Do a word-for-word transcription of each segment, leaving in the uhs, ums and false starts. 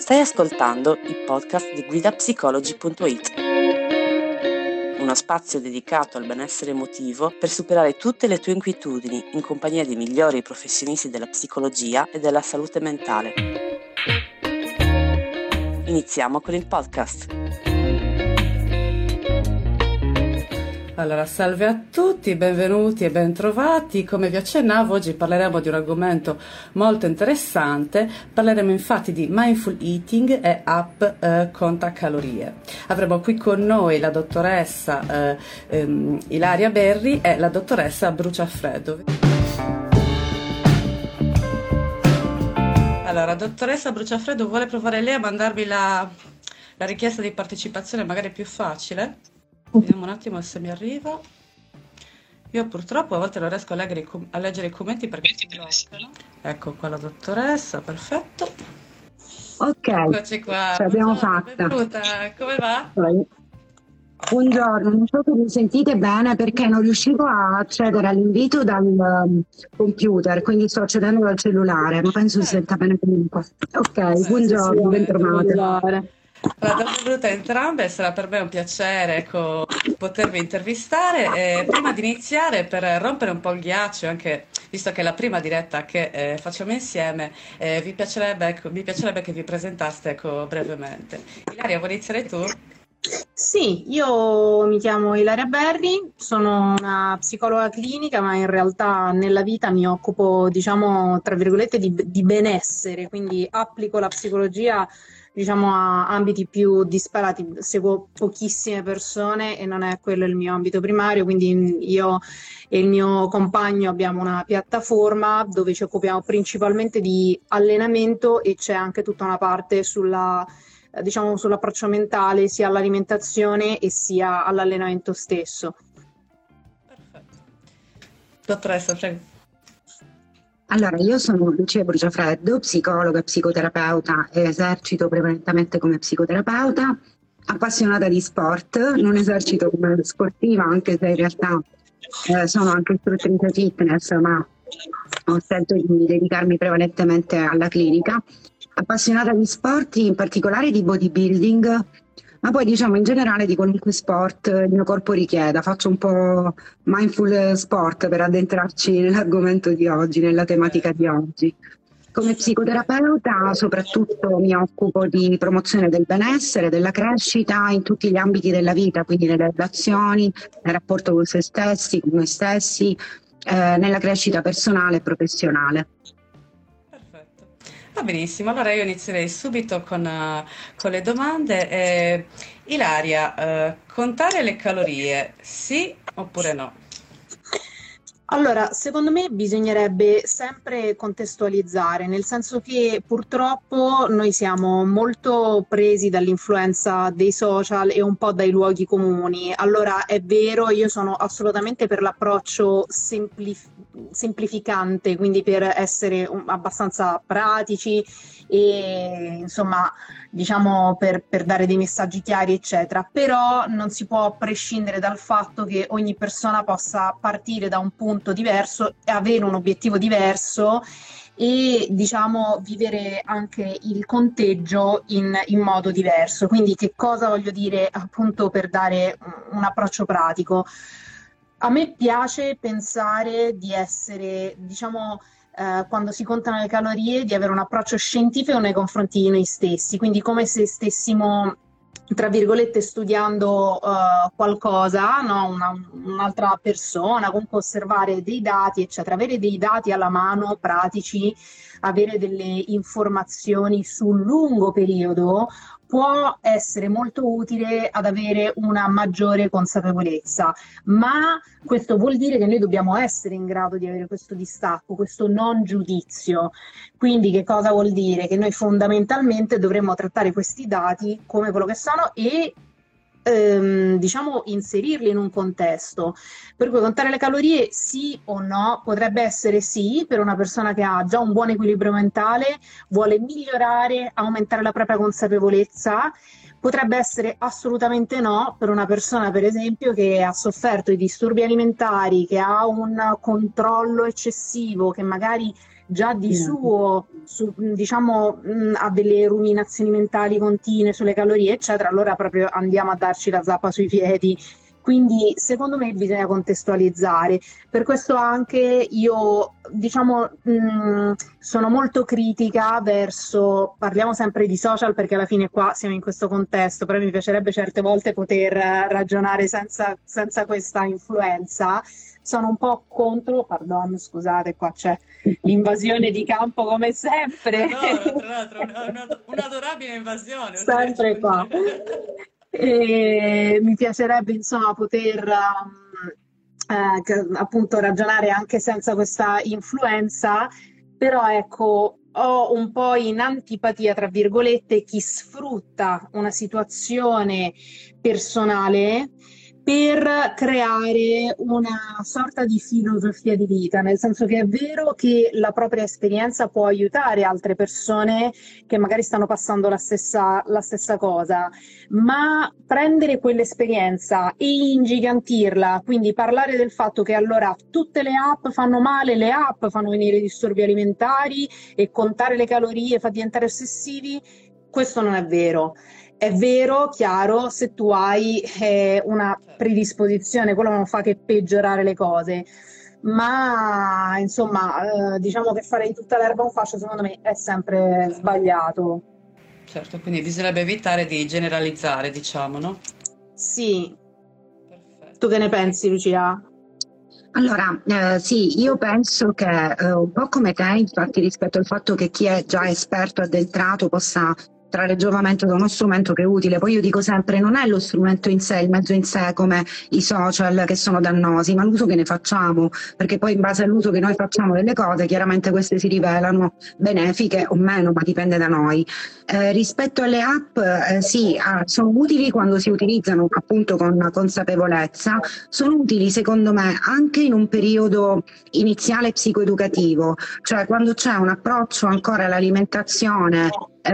Stai ascoltando il podcast di guida psicologi punto it, uno spazio dedicato al benessere emotivo per superare tutte le tue inquietudini in compagnia dei migliori professionisti della psicologia e della salute mentale. Iniziamo con il podcast. Allora, salve a tutti, benvenuti e bentrovati. Come vi accennavo, oggi parleremo di un argomento molto interessante. Parleremo infatti di mindful eating e app eh, contacalorie. Avremo qui con noi la dottoressa eh, ehm, Ilaria Berri e la dottoressa Bruciafreddo. Allora, dottoressa Bruciafreddo, vuole provare lei a mandarvi la, la richiesta di partecipazione magari più facile? Vediamo un attimo se mi arriva. Io purtroppo a volte non riesco a leggere i, com- a leggere i commenti perché si bloccano. Ecco qua la dottoressa, perfetto. Ok, Eccoci qua. ce l'abbiamo Buongiorno, fatta. benvenuta. Come va? Buongiorno, non so se mi sentite bene perché non riuscivo a accedere all'invito dal um, computer, quindi sto accedendo dal cellulare, ma penso si senta bene comunque. Ok, Sì, buongiorno, sì, bentrovate. Allora, benvenuta entrambe, sarà per me un piacere ecco, potervi intervistare. E prima di iniziare, per rompere un po' il ghiaccio, anche visto che è la prima diretta che eh, facciamo insieme, eh, vi piacerebbe, ecco, mi piacerebbe che vi presentaste ecco, brevemente. Ilaria, vuoi iniziare tu? Sì, io mi chiamo Ilaria Berri, sono una psicologa clinica, ma in realtà nella vita mi occupo, diciamo, tra virgolette, di, di benessere, quindi applico la psicologia, diciamo, a ambiti più disparati. Seguo pochissime persone e non è quello il mio ambito primario, quindi io e il mio compagno abbiamo una piattaforma dove ci occupiamo principalmente di allenamento e c'è anche tutta una parte sulla diciamo sull'approccio mentale sia all'alimentazione e sia all'allenamento stesso. Perfetto. Dottoressa, prego. Allora, io sono Lucia Bruciafreddo, psicologa, psicoterapeuta e esercito prevalentemente come psicoterapeuta, appassionata di sport, non esercito come sportiva anche se in realtà eh, sono anche istruttrice fitness, ma ho scelto di dedicarmi prevalentemente alla clinica. Appassionata di sport, in particolare di bodybuilding, ma poi diciamo in generale di qualunque sport il mio corpo richieda. Faccio un po' mindful sport per addentrarci nell'argomento di oggi, nella tematica di oggi. Come psicoterapeuta soprattutto mi occupo di promozione del benessere, della crescita in tutti gli ambiti della vita, quindi nelle relazioni, nel rapporto con se stessi, con noi stessi, eh, nella crescita personale e professionale. Va benissimo, allora io inizierei subito con, uh, con le domande. Eh, Ilaria, uh, contare le calorie, sì oppure no? Allora, secondo me bisognerebbe sempre contestualizzare, nel senso che purtroppo noi siamo molto presi dall'influenza dei social e un po' dai luoghi comuni. Allora, è vero, io sono assolutamente per l'approccio semplif- semplificante, quindi per essere un- abbastanza pratici e insomma, diciamo per, per dare dei messaggi chiari, eccetera. Però non si può prescindere dal fatto che ogni persona possa partire da un punto diverso e avere un obiettivo diverso e diciamo vivere anche il conteggio in, in modo diverso. Quindi che cosa voglio dire appunto per dare un, un approccio pratico? A me piace pensare di essere, diciamo, eh, quando si contano le calorie, di avere un approccio scientifico nei confronti di noi stessi, quindi come se stessimo tra virgolette studiando uh, qualcosa, no? Una, un'altra persona, comunque osservare dei dati, eccetera, avere dei dati alla mano pratici, avere delle informazioni sul lungo periodo può essere molto utile ad avere una maggiore consapevolezza, ma questo vuol dire che noi dobbiamo essere in grado di avere questo distacco, questo non giudizio. Quindi che cosa vuol dire? Che noi fondamentalmente dovremmo trattare questi dati come quello che sono e ehm, diciamo inserirli in un contesto. Per cui contare le calorie sì o no potrebbe essere sì per una persona che ha già un buon equilibrio mentale, vuole migliorare, aumentare la propria consapevolezza. Potrebbe essere assolutamente no per una persona, per esempio, che ha sofferto di disturbi alimentari, che ha un controllo eccessivo, che magari già di suo su, diciamo mh, ha delle ruminazioni mentali continue sulle calorie eccetera, allora proprio andiamo a darci la zappa sui piedi. Quindi secondo me bisogna contestualizzare, per questo anche io diciamo mh, sono molto critica verso, parliamo sempre di social perché alla fine qua siamo in questo contesto, però mi piacerebbe certe volte poter ragionare senza, senza questa influenza. Sono un po' contro, pardon, scusate, qua c'è l'invasione di campo come sempre. Adoro, tra l'altro, una- un'adorabile invasione. Sempre qua. E mi piacerebbe insomma poter um, eh, che- appunto ragionare anche senza questa influenza, però ecco, ho un po' in antipatia, tra virgolette, chi sfrutta una situazione personale per creare una sorta di filosofia di vita, nel senso che è vero che la propria esperienza può aiutare altre persone che magari stanno passando la stessa, la stessa cosa, ma prendere quell'esperienza e ingigantirla, quindi parlare del fatto che allora tutte le app fanno male, le app fanno venire disturbi alimentari e contare le calorie fa diventare ossessivi, questo non è vero. È vero, chiaro, se tu hai eh, una predisposizione, quello non fa che peggiorare le cose, ma insomma, eh, diciamo che fare di tutta l'erba un fascio secondo me è sempre sbagliato. Certo, quindi bisognerebbe evitare di generalizzare, diciamo, no? Sì, Perfetto. tu che ne pensi, Lucia? Allora, eh, sì, io penso che eh, un po' come te, infatti, rispetto al fatto che chi è già esperto, addentrato, possa trarre giovamento da uno strumento che è utile. Poi io dico sempre, non è lo strumento in sé, il mezzo in sé come i social che sono dannosi, ma l'uso che ne facciamo, perché poi in base all'uso che noi facciamo delle cose, chiaramente queste si rivelano benefiche o meno, ma dipende da noi. Eh, rispetto alle app, eh, sì, ah, sono utili quando si utilizzano appunto con consapevolezza, sono utili secondo me anche in un periodo iniziale psicoeducativo, cioè quando c'è un approccio ancora all'alimentazione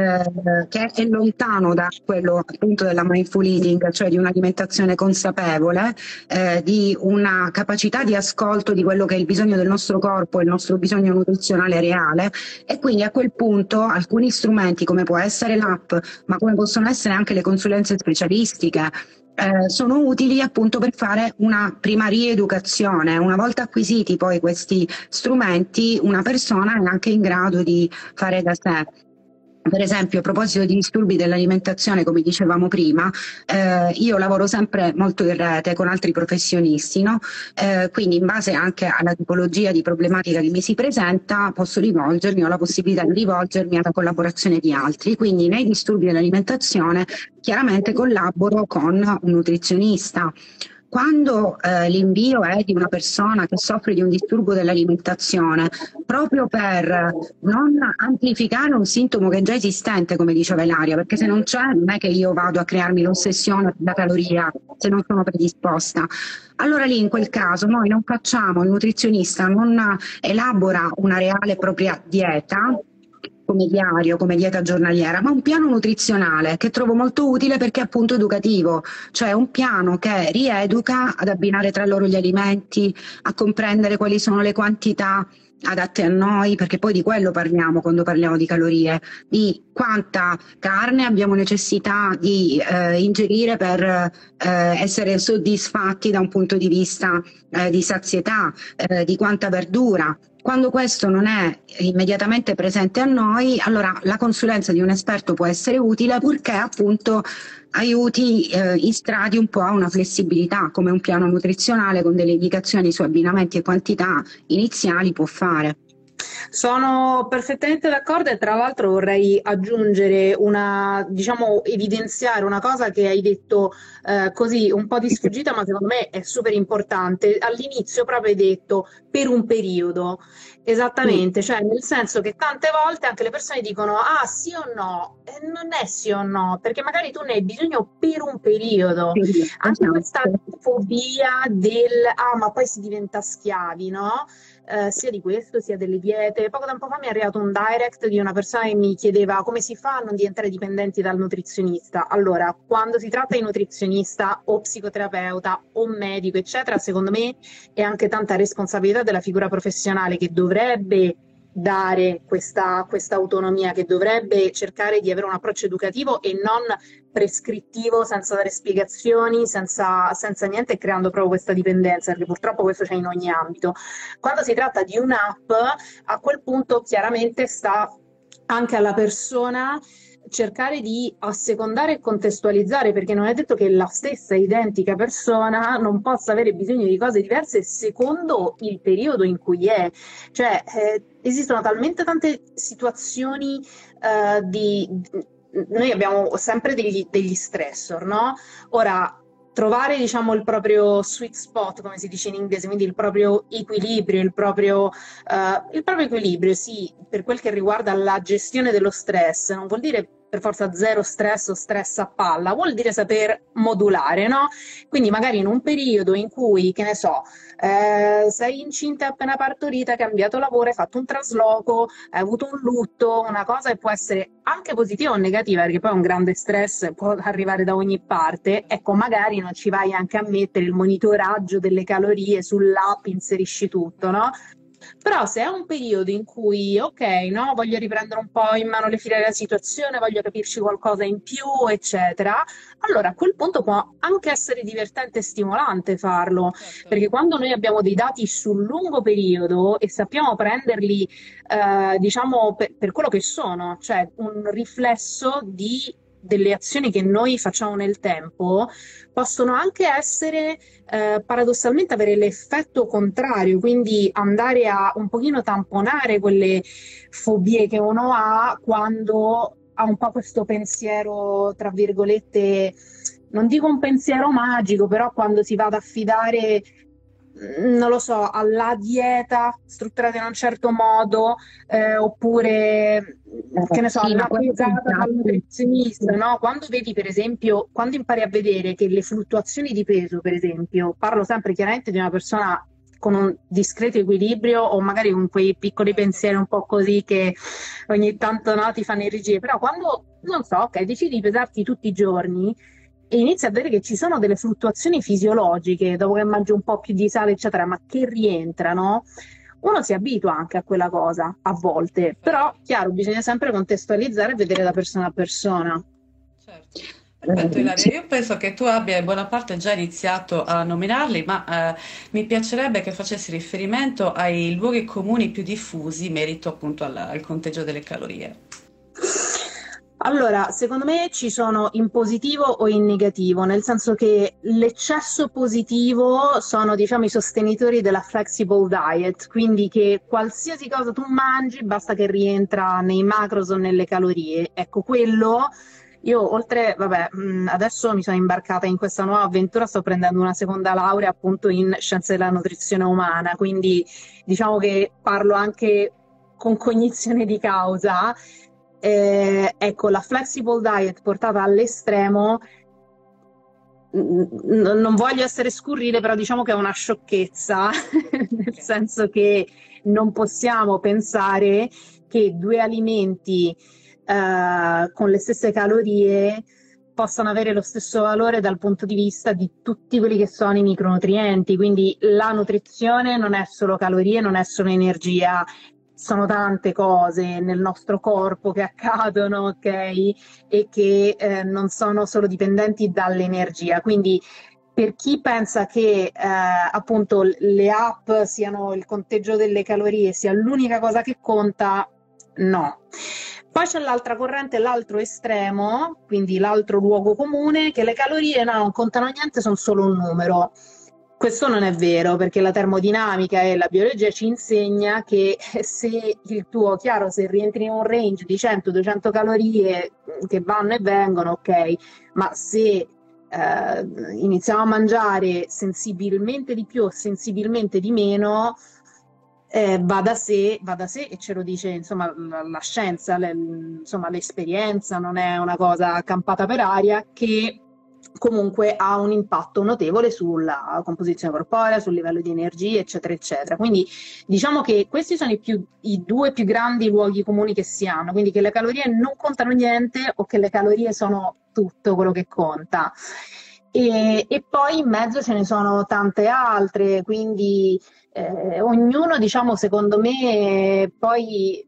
eh, che è lontano da quello appunto della mindful eating, cioè di un'alimentazione consapevole, eh, di una capacità di ascolto di quello che è il bisogno del nostro corpo, il nostro bisogno nutrizionale reale, e quindi a quel punto alcuni strumenti come può essere l'app, ma come possono essere anche le consulenze specialistiche, eh, sono utili appunto per fare una prima rieducazione. Una volta acquisiti poi questi strumenti, una persona è anche in grado di fare da sé. Per esempio, a proposito di disturbi dell'alimentazione, come dicevamo prima, eh, io lavoro sempre molto in rete con altri professionisti, no? Eh, quindi in base anche alla tipologia di problematica che mi si presenta, posso rivolgermi, ho la possibilità di rivolgermi alla collaborazione di altri. Quindi nei disturbi dell'alimentazione chiaramente collaboro con un nutrizionista. Quando eh, l'invio è di una persona che soffre di un disturbo dell'alimentazione, proprio per non amplificare un sintomo che è già esistente, come diceva Ilaria, perché se non c'è non è che io vado a crearmi l'ossessione da caloria se non sono predisposta. Allora lì in quel caso noi non facciamo, il nutrizionista non elabora una reale e propria dieta, come diario, come dieta giornaliera, ma un piano nutrizionale che trovo molto utile perché è appunto educativo, cioè un piano che rieduca ad abbinare tra loro gli alimenti, a comprendere quali sono le quantità adatte a noi, perché poi di quello parliamo quando parliamo di calorie, di quanta carne abbiamo necessità di eh, ingerire per eh, essere soddisfatti da un punto di vista eh, di sazietà, eh, di quanta verdura. Quando questo non è immediatamente presente a noi, allora la consulenza di un esperto può essere utile, purché appunto aiuti, eh, istradi un po' a una flessibilità, come un piano nutrizionale con delle indicazioni su abbinamenti e quantità iniziali può fare. Sono perfettamente d'accordo e tra l'altro vorrei aggiungere una, diciamo, evidenziare una cosa che hai detto eh, così un po' di sfuggita, ma secondo me è super importante. All'inizio proprio hai detto per un periodo, esattamente, cioè nel senso che tante volte anche le persone dicono ah sì o no, e non è sì o no, perché magari tu ne hai bisogno per un periodo. Anche questa fobia del ah ma poi si diventa schiavi, no? Eh, sia di questo sia delle diete. Poco tempo fa mi è arrivato un direct di una persona che mi chiedeva come si fa a non diventare dipendenti dal nutrizionista. Allora, quando si tratta di nutrizionista o psicoterapeuta o medico, eccetera, secondo me è anche tanta responsabilità della figura professionale che dovrebbe dare questa, questa autonomia, che dovrebbe cercare di avere un approccio educativo e non prescrittivo, senza dare spiegazioni, senza, senza niente, creando proprio questa dipendenza, perché purtroppo questo c'è in ogni ambito. Quando si tratta di un'app, a quel punto chiaramente sta anche alla persona cercare di assecondare e contestualizzare, perché non è detto che la stessa identica persona non possa avere bisogno di cose diverse secondo il periodo in cui è. Cioè, eh, esistono talmente tante situazioni eh, di... Noi abbiamo sempre degli, degli stressor, no? Ora, trovare, diciamo, il proprio sweet spot, come si dice in inglese, quindi il proprio equilibrio, il proprio, uh, il proprio equilibrio, sì, per quel che riguarda la gestione dello stress, non vuol dire per forza zero stress o stress a palla, vuol dire saper modulare, no? Quindi magari in un periodo in cui, che ne so, eh, sei incinta e appena partorita, hai cambiato lavoro, hai fatto un trasloco, hai avuto un lutto, una cosa che può essere anche positiva o negativa, perché poi un grande stress può arrivare da ogni parte, ecco, magari non ci vai anche a mettere il monitoraggio delle calorie sull'app, inserisci tutto, no? Però se è un periodo in cui, ok, no, voglio riprendere un po' in mano le file della situazione, voglio capirci qualcosa in più, eccetera, allora a quel punto può anche essere divertente e stimolante farlo, Certo. perché quando noi abbiamo dei dati sul lungo periodo e sappiamo prenderli, eh, diciamo, per, per quello che sono, cioè un riflesso di delle azioni che noi facciamo nel tempo, possono anche essere eh, paradossalmente avere l'effetto contrario, quindi andare a un pochino tamponare quelle fobie che uno ha quando ha un po' questo pensiero, tra virgolette, non dico un pensiero magico, però quando si va ad affidare, non lo so, alla dieta strutturata in un certo modo, eh, oppure, che ne so, Sì, ma alla questo pesata dal infatti- nutrizionista, no? Quando vedi, per esempio, quando impari a vedere che le fluttuazioni di peso, per esempio, parlo sempre chiaramente di una persona con un discreto equilibrio o magari con quei piccoli pensieri un po' così che ogni tanto, no, ti fanno irrigidire, però quando, non so, ok, decidi di pesarti tutti i giorni e inizi a vedere che ci sono delle fluttuazioni fisiologiche dopo che mangi un po' più di sale, eccetera, ma che rientrano, uno si abitua anche a quella cosa a volte, però chiaro, bisogna sempre contestualizzare e vedere da persona a persona. Certo. Perfetto, eh, Ilaria, sì. io penso che tu abbia in buona parte già iniziato a nominarli, ma eh, mi piacerebbe che facessi riferimento ai luoghi comuni più diffusi in merito appunto al, al conteggio delle calorie. Allora, secondo me ci sono in positivo o in negativo, nel senso che l'eccesso positivo sono, diciamo, i sostenitori della flexible diet, quindi che qualsiasi cosa tu mangi basta che rientra nei macros o nelle calorie. Ecco, quello io oltre, vabbè, mh, adesso mi sono imbarcata in questa nuova avventura, sto prendendo una seconda laurea appunto in scienze della nutrizione umana, quindi diciamo che parlo anche con cognizione di causa. Eh, ecco, la flexible diet portata all'estremo, n- n- non voglio essere scurrile, però diciamo che è una sciocchezza, nel senso che non possiamo pensare che due alimenti eh, con le stesse calorie possano avere lo stesso valore dal punto di vista di tutti quelli che sono i micronutrienti. Quindi la nutrizione non è solo calorie, non è solo energia, sono tante cose nel nostro corpo che accadono, ok? E che eh, non sono solo dipendenti dall'energia. Quindi per chi pensa che eh, appunto le app siano il conteggio delle calorie, sia l'unica cosa che conta, no. Poi c'è l'altra corrente, l'altro estremo, quindi l'altro luogo comune, che le calorie no, non contano niente, sono solo un numero. Questo non è vero, perché la termodinamica e la biologia ci insegna che se il tuo, chiaro, se rientri in un range di cento duecento calorie che vanno e vengono, ok, ma se eh, iniziamo a mangiare sensibilmente di più o sensibilmente di meno, eh, va da sé, va da sé e ce lo dice insomma la, la scienza, le- insomma l'esperienza, non è una cosa campata per aria, che comunque ha un impatto notevole sulla composizione corporea, sul livello di energia, eccetera, eccetera. Quindi diciamo che questi sono i, più, i due più grandi luoghi comuni che si hanno, quindi che le calorie non contano niente o che le calorie sono tutto quello che conta. E, e poi in mezzo ce ne sono tante altre, quindi eh, ognuno, diciamo, secondo me, poi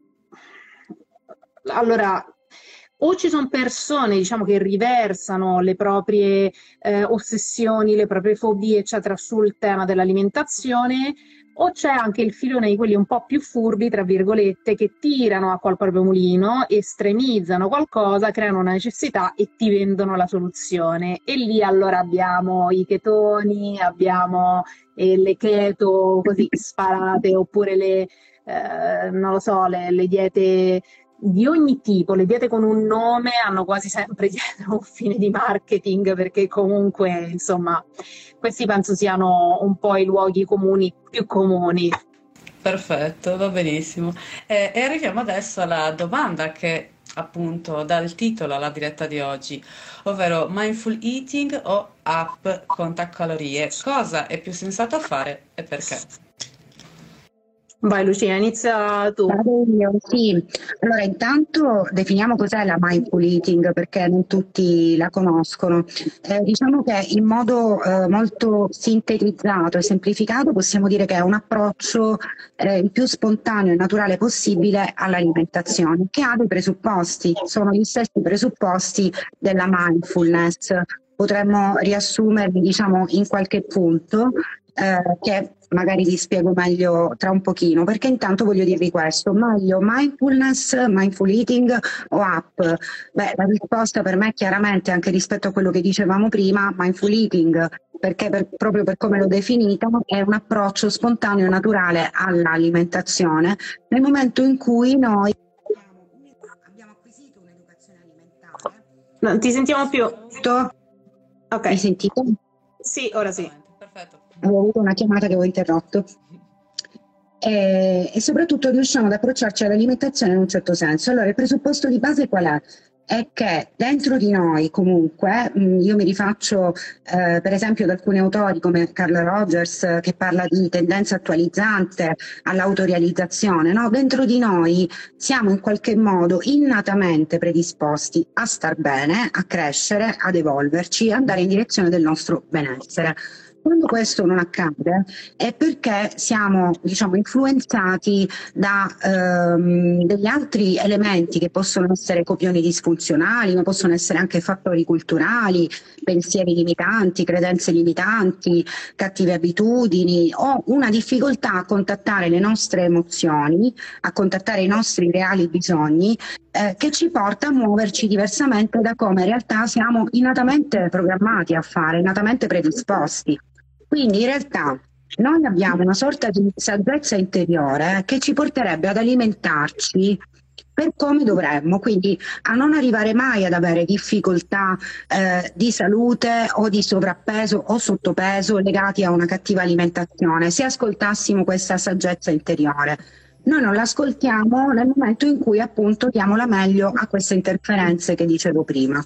allora o ci sono persone, diciamo, che riversano le proprie eh, ossessioni, le proprie fobie, eccetera, sul tema dell'alimentazione, o c'è anche il filone di quelli un po' più furbi, tra virgolette, che tirano acqua al proprio mulino, estremizzano qualcosa, creano una necessità e ti vendono la soluzione. E lì allora abbiamo i chetoni, abbiamo eh, le keto così sparate, oppure le, eh, non lo so, le, le diete di ogni tipo. Le diete con un nome hanno quasi sempre dietro un fine di marketing, perché comunque, insomma, questi penso siano un po' i luoghi comuni più comuni. Perfetto, va benissimo. Eh, e arriviamo adesso alla domanda che appunto dà il titolo alla diretta di oggi, ovvero mindful eating o app contacalorie. Cosa è più sensato fare e perché? Vai Lucia, inizia tu. Vado io, sì. Allora, intanto definiamo cos'è la mindful eating, perché non tutti la conoscono. Eh, diciamo che in modo eh, molto sintetizzato e semplificato possiamo dire che è un approccio eh, il più spontaneo e naturale possibile all'alimentazione, che ha dei presupposti, sono gli stessi presupposti della mindfulness. Potremmo riassumerli, diciamo, in qualche punto. Eh, che magari vi spiego meglio tra un pochino, perché intanto voglio dirvi questo: meglio mindfulness, mindful eating o app? Beh, la risposta per me chiaramente, anche rispetto a quello che dicevamo prima, mindful eating, perché per, proprio per come l'ho definita è un approccio spontaneo e naturale all'alimentazione nel momento in cui noi abbiamo acquisito un'educazione alimentare. Non ti sentiamo più. Ok. Mi sentite? Sì, ora sì. Perfetto. Avevo avuto una chiamata che avevo interrotto. E, e soprattutto riusciamo ad approcciarci all'alimentazione in un certo senso. Allora, il presupposto di base qual è? È che dentro di noi comunque, mh, io mi rifaccio eh, per esempio ad alcuni autori come Carl Rogers, eh, che parla di tendenza attualizzante all'autorealizzazione, no? Dentro di noi siamo in qualche modo innatamente predisposti a star bene, a crescere, ad evolverci, ad andare in direzione del nostro benessere. Quando questo non accade è perché siamo, diciamo, influenzati da ehm, degli altri elementi che possono essere copioni disfunzionali, ma possono essere anche fattori culturali, pensieri limitanti, credenze limitanti, cattive abitudini o una difficoltà a contattare le nostre emozioni, a contattare i nostri reali bisogni, eh, che ci porta a muoverci diversamente da come in realtà siamo innatamente programmati a fare, innatamente predisposti. Quindi in realtà noi abbiamo una sorta di saggezza interiore che ci porterebbe ad alimentarci per come dovremmo, quindi a non arrivare mai ad avere difficoltà eh, di salute o di sovrappeso o sottopeso legati a una cattiva alimentazione, se ascoltassimo questa saggezza interiore. Noi non l'ascoltiamo nel momento in cui appunto diamo la meglio a queste interferenze che dicevo prima.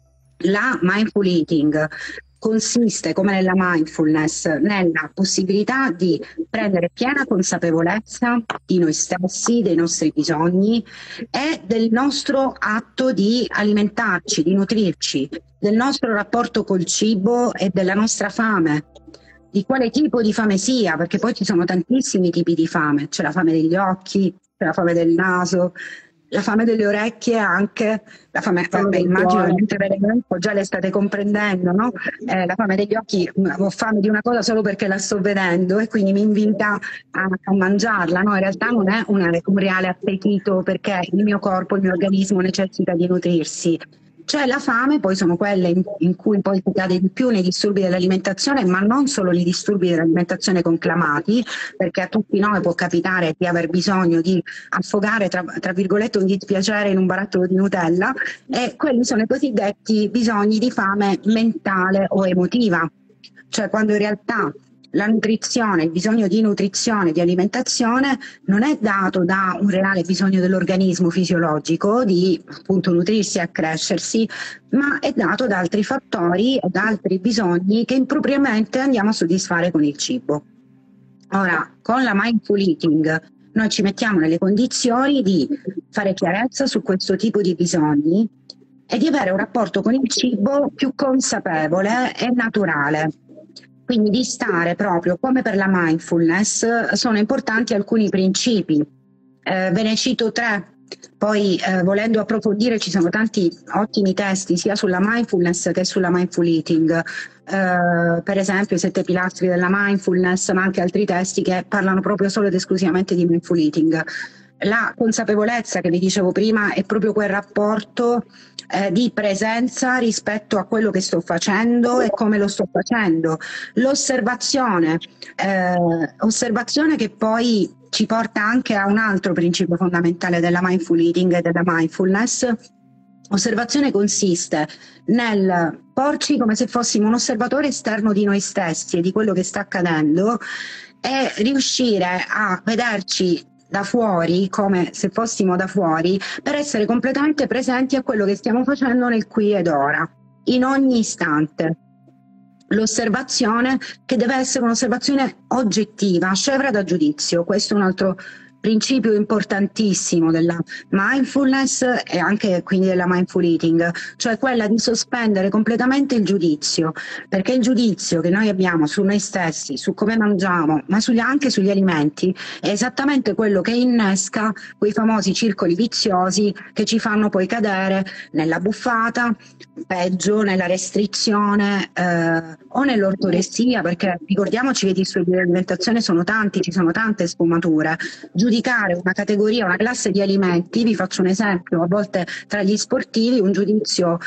La mindful eating consiste, come nella mindfulness, nella possibilità di prendere piena consapevolezza di noi stessi, dei nostri bisogni e del nostro atto di alimentarci, di nutrirci, del nostro rapporto col cibo e della nostra fame, di quale tipo di fame sia, perché poi ci sono tantissimi tipi di fame, c'è la fame degli occhi, c'è la fame del naso, la fame delle orecchie anche, la fame, vabbè, immagino mentre ve le già le state comprendendo, no? Eh, la fame degli occhi, ho fame di una cosa solo perché la sto vedendo e quindi mi invita a, a mangiarla, no? In realtà non è una, un reale appetito perché il mio corpo, il mio organismo necessita di nutrirsi. C'è la fame, poi sono quelle in, in cui poi si cade di più nei disturbi dell'alimentazione, ma non solo nei disturbi dell'alimentazione conclamati, perché a tutti noi può capitare di aver bisogno di affogare, tra, tra virgolette, un dispiacere in un barattolo di Nutella, e quelli sono i cosiddetti bisogni di fame mentale o emotiva, cioè quando in realtà la nutrizione, il bisogno di nutrizione, di alimentazione non è dato da un reale bisogno dell'organismo fisiologico di appunto nutrirsi e accrescersi, ma è dato da altri fattori e da altri bisogni che impropriamente andiamo a soddisfare con il cibo. Ora, con la mindful eating noi ci mettiamo nelle condizioni di fare chiarezza su questo tipo di bisogni e di avere un rapporto con il cibo più consapevole e naturale. Quindi di stare proprio, come per la mindfulness, sono importanti alcuni principi. Eh, ve ne cito tre. Poi eh, volendo approfondire ci sono tanti ottimi testi sia sulla mindfulness che sulla mindful eating, eh, per esempio i sette pilastri della mindfulness, ma anche altri testi che parlano proprio solo ed esclusivamente di mindful eating. La consapevolezza che vi dicevo prima è proprio quel rapporto eh, di presenza rispetto a quello che sto facendo e come lo sto facendo. L'osservazione, eh, osservazione che poi ci porta anche a un altro principio fondamentale della mindful eating e della mindfulness. Osservazione consiste nel porci come se fossimo un osservatore esterno di noi stessi e di quello che sta accadendo e riuscire a vederci da fuori, come se fossimo da fuori, per essere completamente presenti a quello che stiamo facendo nel qui ed ora, in ogni istante. L'osservazione che deve essere un'osservazione oggettiva, scevra da giudizio. Questo è un altro principio importantissimo della mindfulness e anche quindi della mindful eating, cioè quella di sospendere completamente il giudizio, perché il giudizio che noi abbiamo su noi stessi, su come mangiamo, ma sugli, anche sugli alimenti, è esattamente quello che innesca quei famosi circoli viziosi che ci fanno poi cadere nella buffata, peggio nella restrizione eh, o nell'ortoressia, perché ricordiamoci che i disturbi dell'alimentazione sono tanti, ci sono tante sfumature. Giudicare una categoria, una classe di alimenti, vi faccio un esempio, a volte tra gli sportivi un giudizio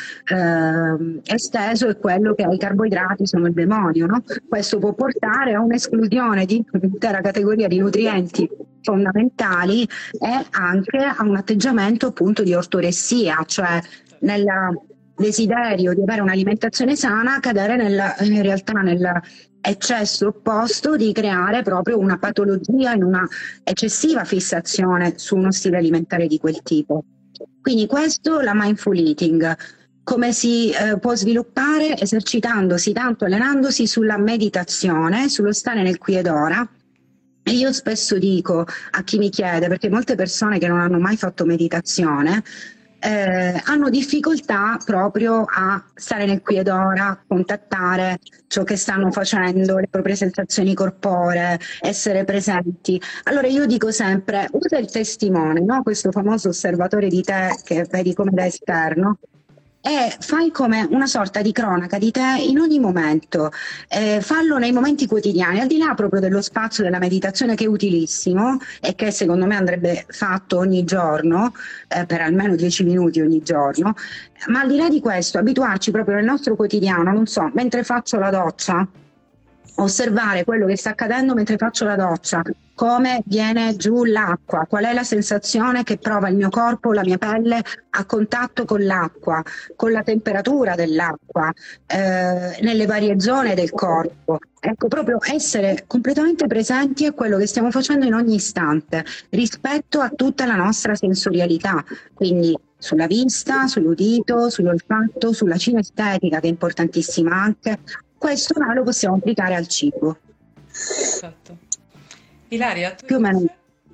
eh, esteso è quello che i carboidrati sono il demonio, no? Questo può portare a un'esclusione di un'intera categoria di nutrienti fondamentali e anche a un atteggiamento appunto di ortoressia, cioè nella desiderio di avere un'alimentazione sana, cadere nella, in realtà nell'eccesso opposto di creare proprio una patologia in una eccessiva fissazione su uno stile alimentare di quel tipo. Quindi questo la mindful eating. Come si eh, può sviluppare? Esercitandosi tanto, allenandosi sulla meditazione, sullo stare nel qui ed ora. E io spesso dico a chi mi chiede, perché molte persone che non hanno mai fatto meditazione Eh, hanno difficoltà proprio a stare nel qui ed ora, a contattare ciò che stanno facendo, le proprie sensazioni corporee, essere presenti. Allora io dico sempre, usa il testimone, no? Questo famoso osservatore di te che vedi come da esterno, e fai come una sorta di cronaca di te in ogni momento, eh, fallo nei momenti quotidiani, al di là proprio dello spazio della meditazione che è utilissimo e che secondo me andrebbe fatto ogni giorno, eh, per almeno dieci minuti ogni giorno, ma al di là di questo abituarci proprio nel nostro quotidiano, non so, mentre faccio la doccia, osservare quello che sta accadendo mentre faccio la doccia, come viene giù l'acqua, qual è la sensazione che prova il mio corpo, la mia pelle a contatto con l'acqua, con la temperatura dell'acqua, eh, nelle varie zone del corpo. Ecco, proprio essere completamente presenti a quello che stiamo facendo in ogni istante, rispetto a tutta la nostra sensorialità, quindi sulla vista, sull'udito, sull'olfatto, sulla cinestetica, che è importantissima anche. Questo noi lo possiamo applicare al cibo. Esatto. Ilaria, tu più o meno.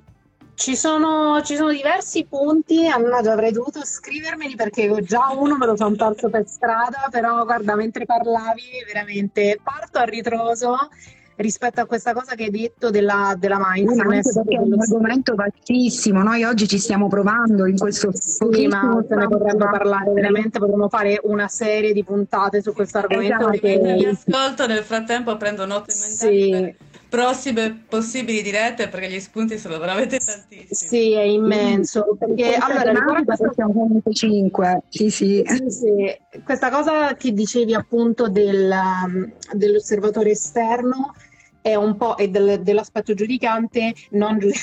Ci sono, ci sono diversi punti, Annata, avrei dovuto scrivermeli perché già uno me lo sono perso per strada, però guarda, mentre parlavi veramente parto a ritroso rispetto a questa cosa che hai detto della, della mindfulness. Perché è un argomento vastissimo, noi oggi ci stiamo provando in questo sì, ma se ne potrebbe parlare veramente, potremmo fare una serie di puntate su questo argomento. Esatto, perché vi ascolto, nel frattempo prendo note mentali sì. per prossime possibili dirette, perché gli spunti sono veramente tantissimi. Sì, è immenso. Perché allora riguardo siamo cinque. Sì, sì. Sì, sì. Questa cosa che dicevi appunto del, dell'osservatore esterno è un po' e del, dell'aspetto giudicante, non giu-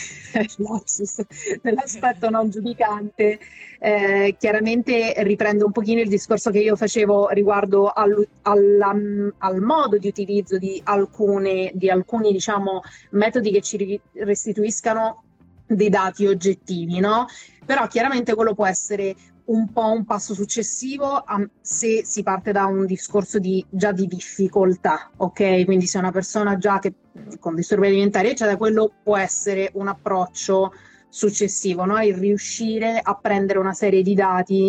dell'aspetto non giudicante, eh, chiaramente riprende un pochino il discorso che io facevo riguardo al, alla, al modo di utilizzo di alcune, di alcuni diciamo metodi che ci restituiscano dei dati oggettivi, no? Però chiaramente quello può essere un po' un passo successivo a, se si parte da un discorso di, già di difficoltà, ok? Quindi se una persona già che con disturbi alimentari eccetera, quello può essere un approccio successivo, no? Il riuscire a prendere una serie di dati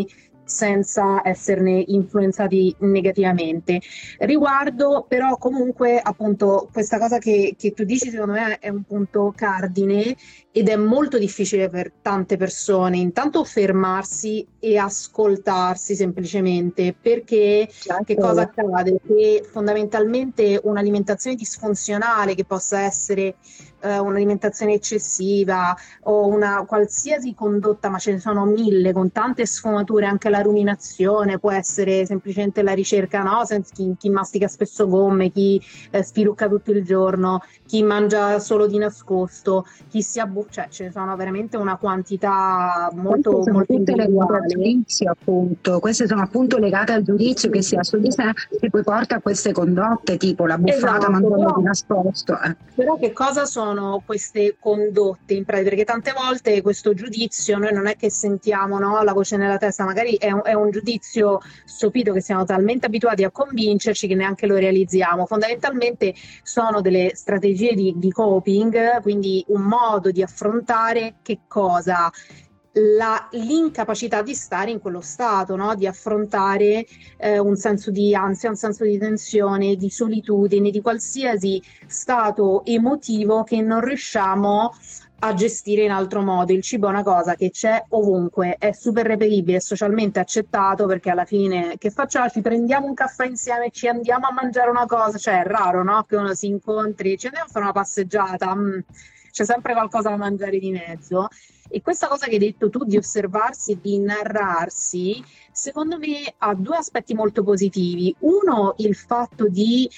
senza esserne influenzati negativamente. Riguardo però comunque appunto questa cosa che, che tu dici, secondo me è un punto cardine ed è molto difficile per tante persone intanto fermarsi e ascoltarsi semplicemente, perché Certo. che cosa accade? Che fondamentalmente un'alimentazione disfunzionale, che possa essere eh, un'alimentazione eccessiva o una qualsiasi condotta, ma ce ne sono mille con tante sfumature, anche la ruminazione può essere semplicemente la ricerca, no? Sen- Chi, chi mastica spesso gomme, chi eh, spilucca tutto il giorno, chi mangia solo di nascosto, chi si abbu- cioè ce ne sono veramente una quantità molto, Queste sono molto tutte legate al individuale. giudizio, appunto. Queste sono appunto legate al giudizio che si ha su di sé, che poi porta a queste condotte, tipo la buffata Esatto, mangiando però di nascosto. Eh. Però che cosa sono queste condotte in pratica? Perché tante volte questo giudizio noi non è che sentiamo, no, la voce nella testa, magari è un, è un giudizio stupito che siamo talmente abituati a convincerci che neanche lo realizziamo. Fondamentalmente sono delle strategie di, di coping, quindi un modo di affrontare che cosa? La, l'incapacità di stare in quello stato, no? Di affrontare eh, un senso di ansia, un senso di tensione, di solitudine, di qualsiasi stato emotivo che non riusciamo a gestire in altro modo. Il cibo è una cosa che c'è ovunque, è super reperibile, è socialmente accettato, perché alla fine che facciamo? Ci prendiamo un caffè insieme, ci andiamo a mangiare una cosa, cioè è raro, no? Che uno si incontri, ci andiamo a fare una passeggiata, mm, c'è sempre qualcosa da mangiare di mezzo. E questa cosa che hai detto tu di osservarsi e di narrarsi, secondo me ha due aspetti molto positivi. Uno, il fatto di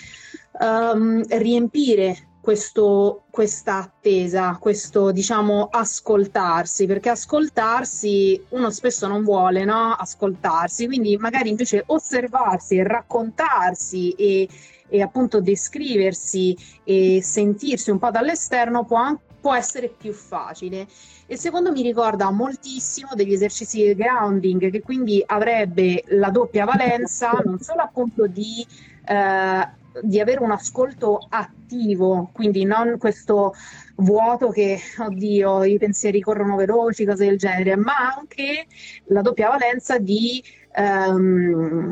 um, riempire questo, questa attesa, questo diciamo ascoltarsi, perché ascoltarsi uno spesso non vuole, no? Ascoltarsi, quindi magari invece osservarsi e raccontarsi e, e appunto descriversi e sentirsi un po' dall'esterno può anche può essere più facile. E secondo mi ricorda moltissimo degli esercizi di grounding, che quindi avrebbe la doppia valenza non solo appunto di, eh, di avere un ascolto attivo, quindi non questo vuoto che, oddio, i pensieri corrono veloci, cose del genere, ma anche la doppia valenza di ehm,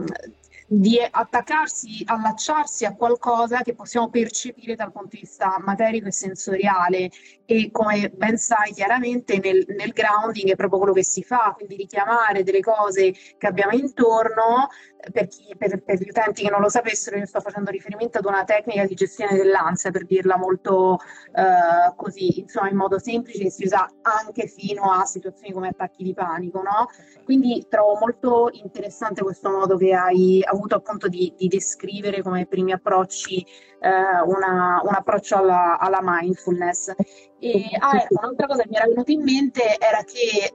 di attaccarsi, allacciarsi a qualcosa che possiamo percepire dal punto di vista materico e sensoriale, e come ben sai chiaramente nel, nel grounding è proprio quello che si fa, quindi richiamare delle cose che abbiamo intorno. Per, chi, per, per gli utenti che non lo sapessero, io sto facendo riferimento ad una tecnica di gestione dell'ansia, per dirla molto eh, così, insomma, in modo semplice, che si usa anche fino a situazioni come attacchi di panico, no? Quindi trovo molto interessante questo modo che hai avuto appunto di, di descrivere come primi approcci eh, una, un approccio alla, alla mindfulness. E ah, ecco, un'altra cosa che mi era venuta in mente era che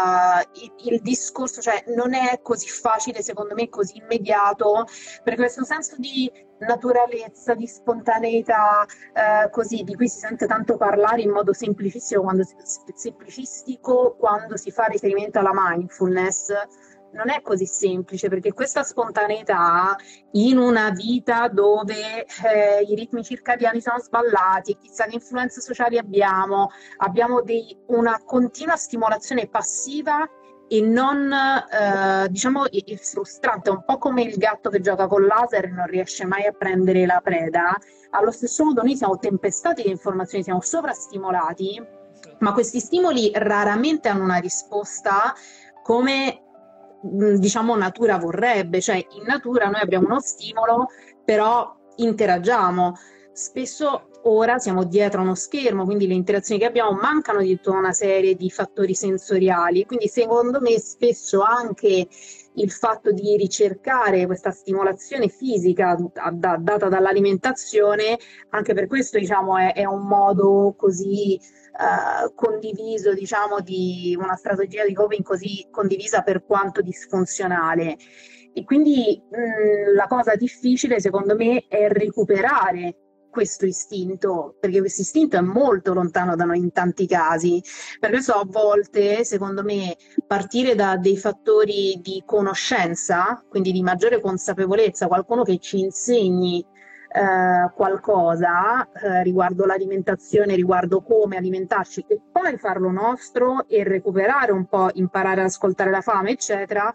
uh, il, il discorso, cioè, non è così facile, secondo me, così immediato, per questo senso di naturalezza, di spontaneità, uh, così, di cui si sente tanto parlare in modo semplicistico quando si, semplicistico quando si fa riferimento alla mindfulness. Non è così semplice, perché questa spontaneità in una vita dove eh, i ritmi circadiani sono sballati, chissà che influenze sociali abbiamo, abbiamo dei, una continua stimolazione passiva e non, eh, diciamo, è, è frustrante, è un po' come il gatto che gioca con laser e non riesce mai a prendere la preda. Allo stesso modo noi siamo tempestati di informazioni, siamo sovrastimolati, ma questi stimoli raramente hanno una risposta come diciamo natura vorrebbe, cioè in natura noi abbiamo uno stimolo, però interagiamo. Spesso ora siamo dietro a uno schermo, quindi le interazioni che abbiamo mancano di tutta una serie di fattori sensoriali, quindi secondo me spesso anche il fatto di ricercare questa stimolazione fisica da, data dall'alimentazione, anche per questo diciamo è, è un modo così Uh, condiviso, diciamo, di una strategia di coping così condivisa per quanto disfunzionale. E quindi mh, la cosa difficile secondo me è recuperare questo istinto, perché questo istinto è molto lontano da noi in tanti casi. Per questo a volte, secondo me, partire da dei fattori di conoscenza, quindi di maggiore consapevolezza, qualcuno che ci insegni Uh, qualcosa uh, riguardo l'alimentazione, riguardo come alimentarci, e poi farlo nostro e recuperare un po', imparare ad ascoltare la fame, eccetera,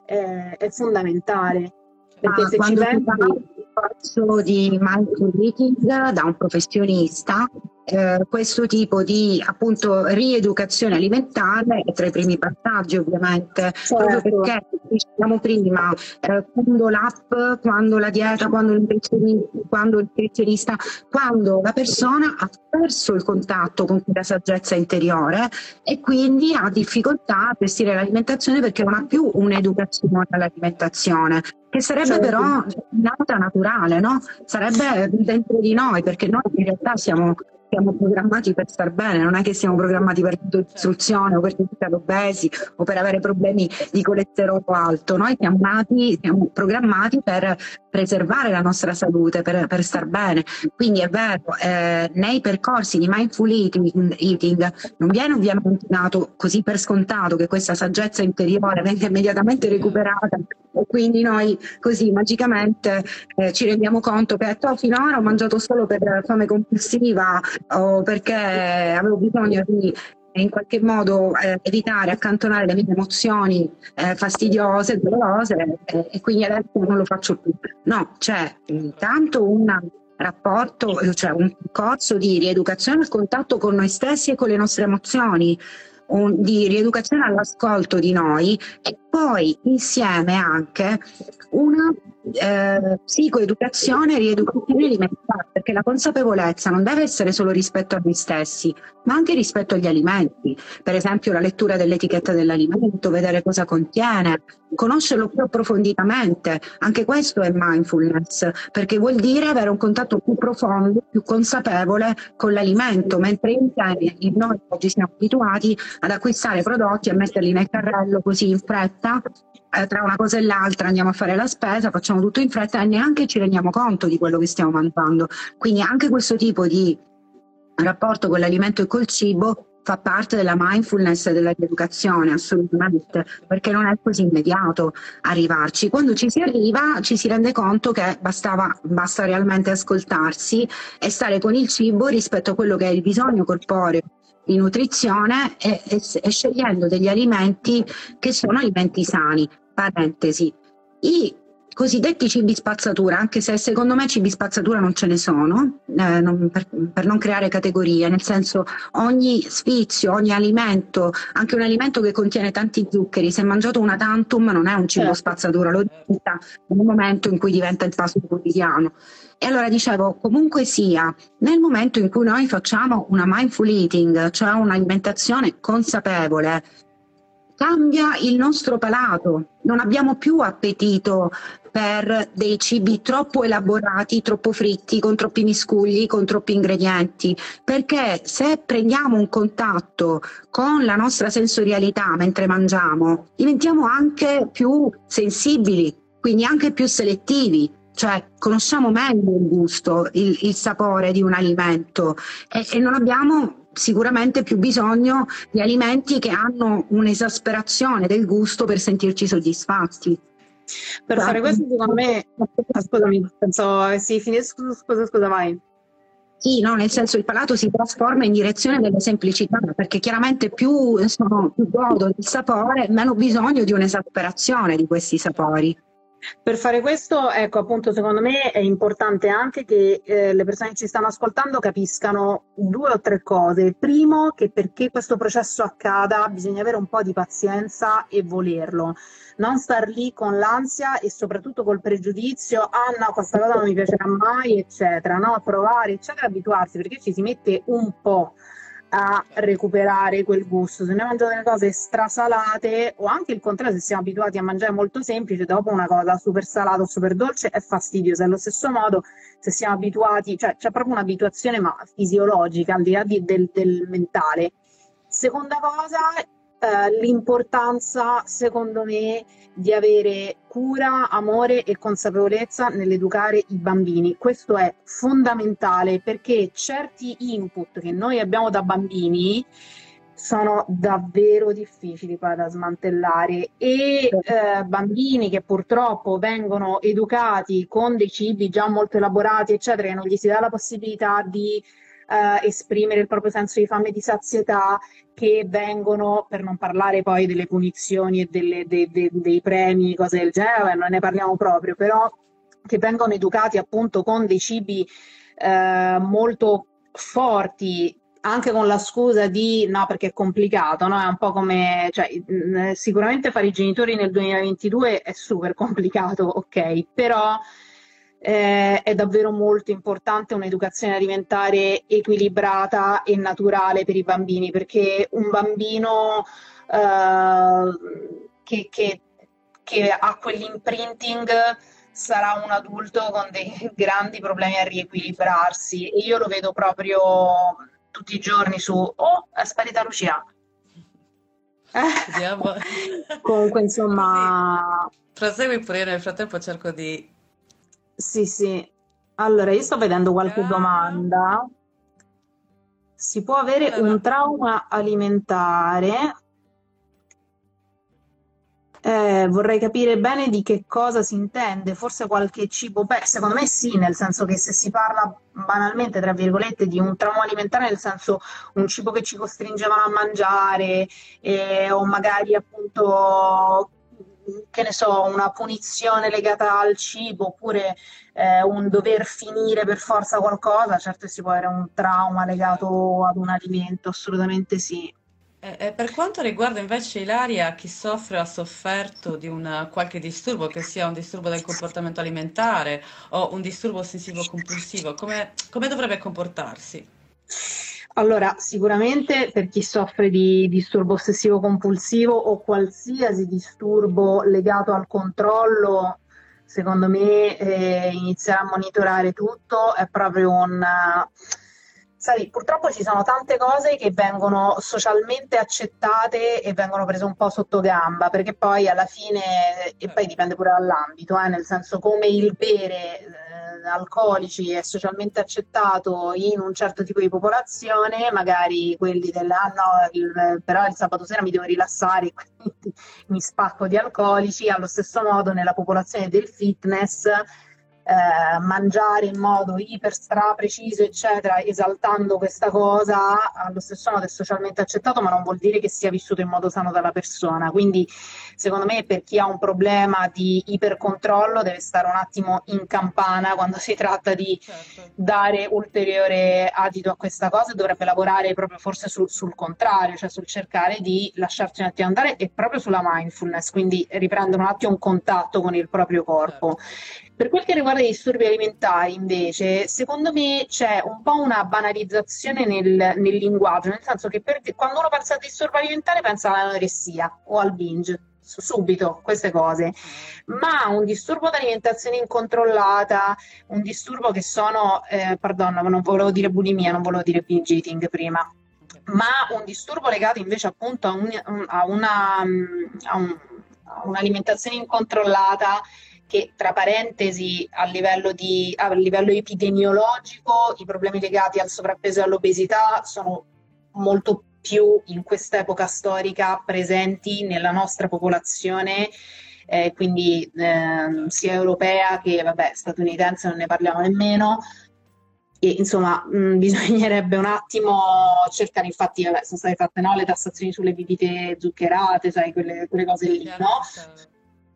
è, è fondamentale. Perché Ah, se ci quando si pensi, fa un corso di mindful eating da un professionista, eh, questo tipo di appunto rieducazione alimentare è tra i primi passaggi, ovviamente, proprio certo, perché dicevamo prima, eh, quando l'app, quando la dieta, quando il nutrizionista, quando il nutrizionista, quando la persona ha perso il contatto con quella saggezza interiore e quindi ha difficoltà a gestire l'alimentazione perché non ha più un'educazione all'alimentazione, che sarebbe certo. però nata naturale, no? Sarebbe dentro di noi, perché noi in realtà siamo, siamo programmati per star bene, non è che siamo programmati per istruzione o per diventare obesi o per avere problemi di colesterolo alto. Noi siamo nati, siamo programmati per preservare la nostra salute, per, per star bene. Quindi è vero, eh, nei percorsi di mindful eating, eating non viene ovviamente dato così per scontato che questa saggezza interiore venga immediatamente recuperata e quindi noi così magicamente eh, ci rendiamo conto che oh, finora ho mangiato solo per fame compulsiva o perché avevo bisogno di in qualche modo eh, evitare, accantonare le mie emozioni eh, fastidiose, dolorose eh, e quindi adesso non lo faccio più. No, c'è intanto un rapporto, cioè un corso di rieducazione al contatto con noi stessi e con le nostre emozioni, un, di rieducazione all'ascolto di noi e poi insieme anche una eh, psicoeducazione e rieducazione alimentare, perché la consapevolezza non deve essere solo rispetto a noi stessi, ma anche rispetto agli alimenti. Per esempio la lettura dell'etichetta dell'alimento, vedere cosa contiene, conoscerlo più approfonditamente. Anche questo è mindfulness, perché vuol dire avere un contatto più profondo, più consapevole con l'alimento, mentre in noi oggi siamo abituati ad acquistare prodotti e metterli nel carrello così in fretta, eh, tra una cosa e l'altra andiamo a fare la spesa, facciamo tutto in fretta e neanche ci rendiamo conto di quello che stiamo mangiando. Quindi anche questo tipo di rapporto con l'alimento e col cibo fa parte della mindfulness e della rieducazione, assolutamente, perché non è così immediato arrivarci. Quando ci si arriva ci si rende conto che bastava, basta realmente ascoltarsi e stare con il cibo rispetto a quello che è il bisogno corporeo di nutrizione e, e, e scegliendo degli alimenti che sono alimenti sani. Parentesi. I cosiddetti cibi spazzatura, anche se secondo me cibi spazzatura non ce ne sono, eh, non, per, per non creare categorie, nel senso ogni sfizio, ogni alimento, anche un alimento che contiene tanti zuccheri, se mangiato una tantum non è un cibo Certo. spazzatura, lo diventa nel momento in cui diventa il pasto quotidiano. E allora dicevo, comunque sia, nel momento in cui noi facciamo una mindful eating, cioè un'alimentazione consapevole, cambia il nostro palato, non abbiamo più appetito per dei cibi troppo elaborati, troppo fritti, con troppi miscugli, con troppi ingredienti, perché se prendiamo un contatto con la nostra sensorialità mentre mangiamo, diventiamo anche più sensibili, quindi anche più selettivi. Cioè conosciamo meglio il gusto, il, il sapore di un alimento e, e non abbiamo sicuramente più bisogno di alimenti che hanno un'esasperazione del gusto per sentirci soddisfatti. Per fare questo, secondo me, ah, scusami, pensavo avessi finito, scusa, scusa, scusa, vai. Sì, no, nel senso il palato si trasforma in direzione della semplicità, perché chiaramente più sono più godo del sapore, meno bisogno di un'esasperazione di questi sapori. Per fare questo, ecco, appunto, secondo me è importante anche che eh, le persone che ci stanno ascoltando capiscano due o tre cose. Primo, che perché questo processo accada bisogna avere un po' di pazienza e volerlo. Non star lì con l'ansia e soprattutto col pregiudizio, ah no, questa cosa non mi piacerà mai, eccetera, no? Provare, eccetera, abituarsi, perché ci si mette un po' a recuperare quel gusto. Se noi mangiamo delle cose strasalate o anche il contrario, se siamo abituati a mangiare molto semplice, dopo una cosa super salata o super dolce è fastidiosa. Allo stesso modo, se siamo abituati, cioè c'è proprio un'abituazione ma fisiologica al di là di, del, del mentale. Seconda cosa, eh, l'importanza secondo me di avere cura, amore e consapevolezza nell'educare i bambini. Questo è fondamentale perché certi input che noi abbiamo da bambini sono davvero difficili poi da smantellare e eh, bambini che purtroppo vengono educati con dei cibi già molto elaborati eccetera, che non gli si dà la possibilità di eh, esprimere il proprio senso di fame e di sazietà, che vengono, per non parlare poi delle punizioni e delle, de, de, dei premi, cose del genere, non ne parliamo proprio, però che vengono educati appunto con dei cibi eh, molto forti, anche con la scusa di no, perché è complicato, no? È un po' come, cioè, mh, sicuramente fare i genitori nel duemilaventidue è super complicato, ok, però eh, è davvero molto importante un'educazione alimentare equilibrata e naturale per i bambini, perché un bambino eh, che, che, che ha quell'imprinting sarà un adulto con dei grandi problemi a riequilibrarsi, e io lo vedo proprio tutti i giorni su oh, è sparita Lucia. Vediamo. Comunque insomma Così, prosegui pure, io nel frattempo cerco di... sì sì, allora io sto vedendo qualche domanda. Si può avere Allora, un trauma alimentare? Eh, vorrei capire bene di che cosa si intende, forse qualche cibo, beh, secondo me sì, nel senso che se si parla banalmente, tra virgolette, di un trauma alimentare, nel senso un cibo che ci costringevano a mangiare, eh, o magari appunto, che ne so, una punizione legata al cibo, oppure eh, un dover finire per forza qualcosa, certo si può avere un trauma legato ad un alimento, assolutamente sì. E, e per quanto riguarda invece Ilaria, chi soffre o ha sofferto di un qualche disturbo, che sia un disturbo del comportamento alimentare o un disturbo ossessivo-compulsivo, come, come dovrebbe comportarsi? Allora, sicuramente per chi soffre di disturbo ossessivo compulsivo o qualsiasi disturbo legato al controllo, secondo me eh, iniziare a monitorare tutto è proprio un... Sai, purtroppo ci sono tante cose che vengono socialmente accettate e vengono prese un po' sotto gamba, perché poi alla fine, e poi dipende pure dall'ambito, eh, nel senso come il bere eh, alcolici è socialmente accettato in un certo tipo di popolazione, magari quelli del ah no, il- però il sabato sera mi devo rilassare, quindi mi spacco di alcolici, allo stesso modo nella popolazione del fitness eh, mangiare in modo iper stra preciso, eccetera, esaltando questa cosa, allo stesso modo è socialmente accettato, ma non vuol dire che sia vissuto in modo sano dalla persona. Quindi, secondo me, per chi ha un problema di ipercontrollo, deve stare un attimo in campana quando si tratta di Certo. dare ulteriore adito a questa cosa, e dovrebbe lavorare proprio forse sul, sul contrario, cioè sul cercare di lasciarsi un attimo andare e proprio sulla mindfulness, quindi riprendere un attimo un contatto con il proprio corpo. Certo. Per quel che riguarda i disturbi alimentari, invece, secondo me c'è un po' una banalizzazione nel, nel linguaggio, nel senso che per- quando uno pensa a disturbo alimentare pensa all'anoressia o al binge, su- subito queste cose, ma un disturbo di alimentazione incontrollata, un disturbo che sono, eh, pardon, non volevo dire bulimia, non volevo dire binge eating prima, ma un disturbo legato invece appunto a, un- a una, a un- a un'alimentazione incontrollata che, tra parentesi, a livello di, a livello epidemiologico, i problemi legati al sovrappeso e all'obesità sono molto più in quest'epoca storica presenti nella nostra popolazione, eh, quindi ehm, sia europea che, vabbè, statunitense, non ne parliamo nemmeno. E insomma, mh, bisognerebbe un attimo cercare, infatti, vabbè, sono state fatte, no, le tassazioni sulle bibite zuccherate, sai, quelle, quelle cose lì, no? Chiaramente.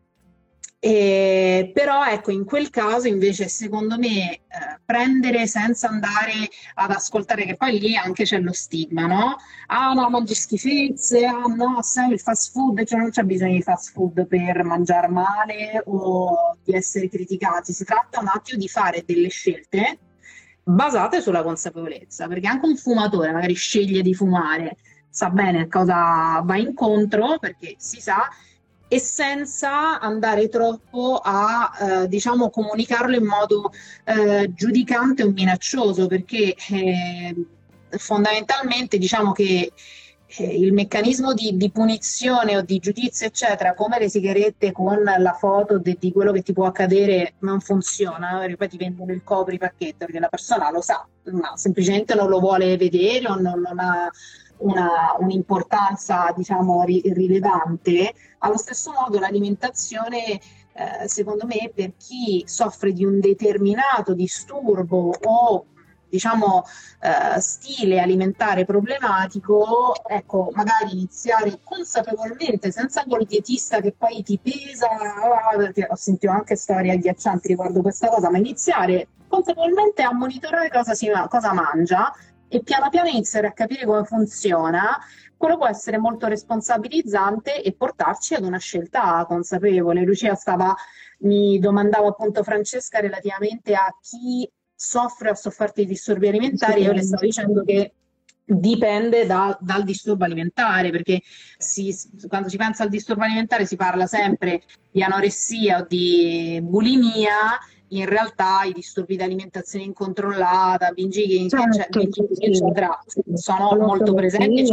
E, però ecco, in quel caso invece secondo me eh, prendere senza andare ad ascoltare, che poi lì anche c'è lo stigma, no? Ah no, mangi schifezze, ah no, sai il fast food, cioè non c'è bisogno di fast food per mangiare male o di essere criticati, si tratta un attimo di fare delle scelte basate sulla consapevolezza, perché anche un fumatore magari sceglie di fumare, sa bene a cosa va incontro, perché si sa, e senza andare troppo a, eh, diciamo, comunicarlo in modo eh, giudicante o minaccioso, perché eh, fondamentalmente diciamo che eh, il meccanismo di, di punizione o di giudizio, eccetera, come le sigarette con la foto de- di quello che ti può accadere, non funziona, eh, poi ti vendono il copripacchetto perché la persona lo sa, ma semplicemente non lo vuole vedere o non, non ha una, un'importanza, diciamo, ri- rilevante. Allo stesso modo l'alimentazione, eh, secondo me, per chi soffre di un determinato disturbo o diciamo eh, stile alimentare problematico, ecco, magari iniziare consapevolmente, senza col dietista che poi ti pesa, ah, perché ho sentito anche storie agghiaccianti riguardo questa cosa, ma iniziare consapevolmente a monitorare cosa si cosa mangia e piano piano iniziare a capire come funziona. Quello può essere molto responsabilizzante e portarci ad una scelta consapevole. Lucia stava, mi domandava appunto Francesca relativamente a chi soffre o ha sofferto di disturbi alimentari, io le stavo dicendo che dipende da, dal disturbo alimentare, perché si, quando si pensa al disturbo alimentare si parla sempre di anoressia o di bulimia. In realtà i disturbi di alimentazione incontrollata, binge eating, Certo, eccetera, sì. sono molto presenti.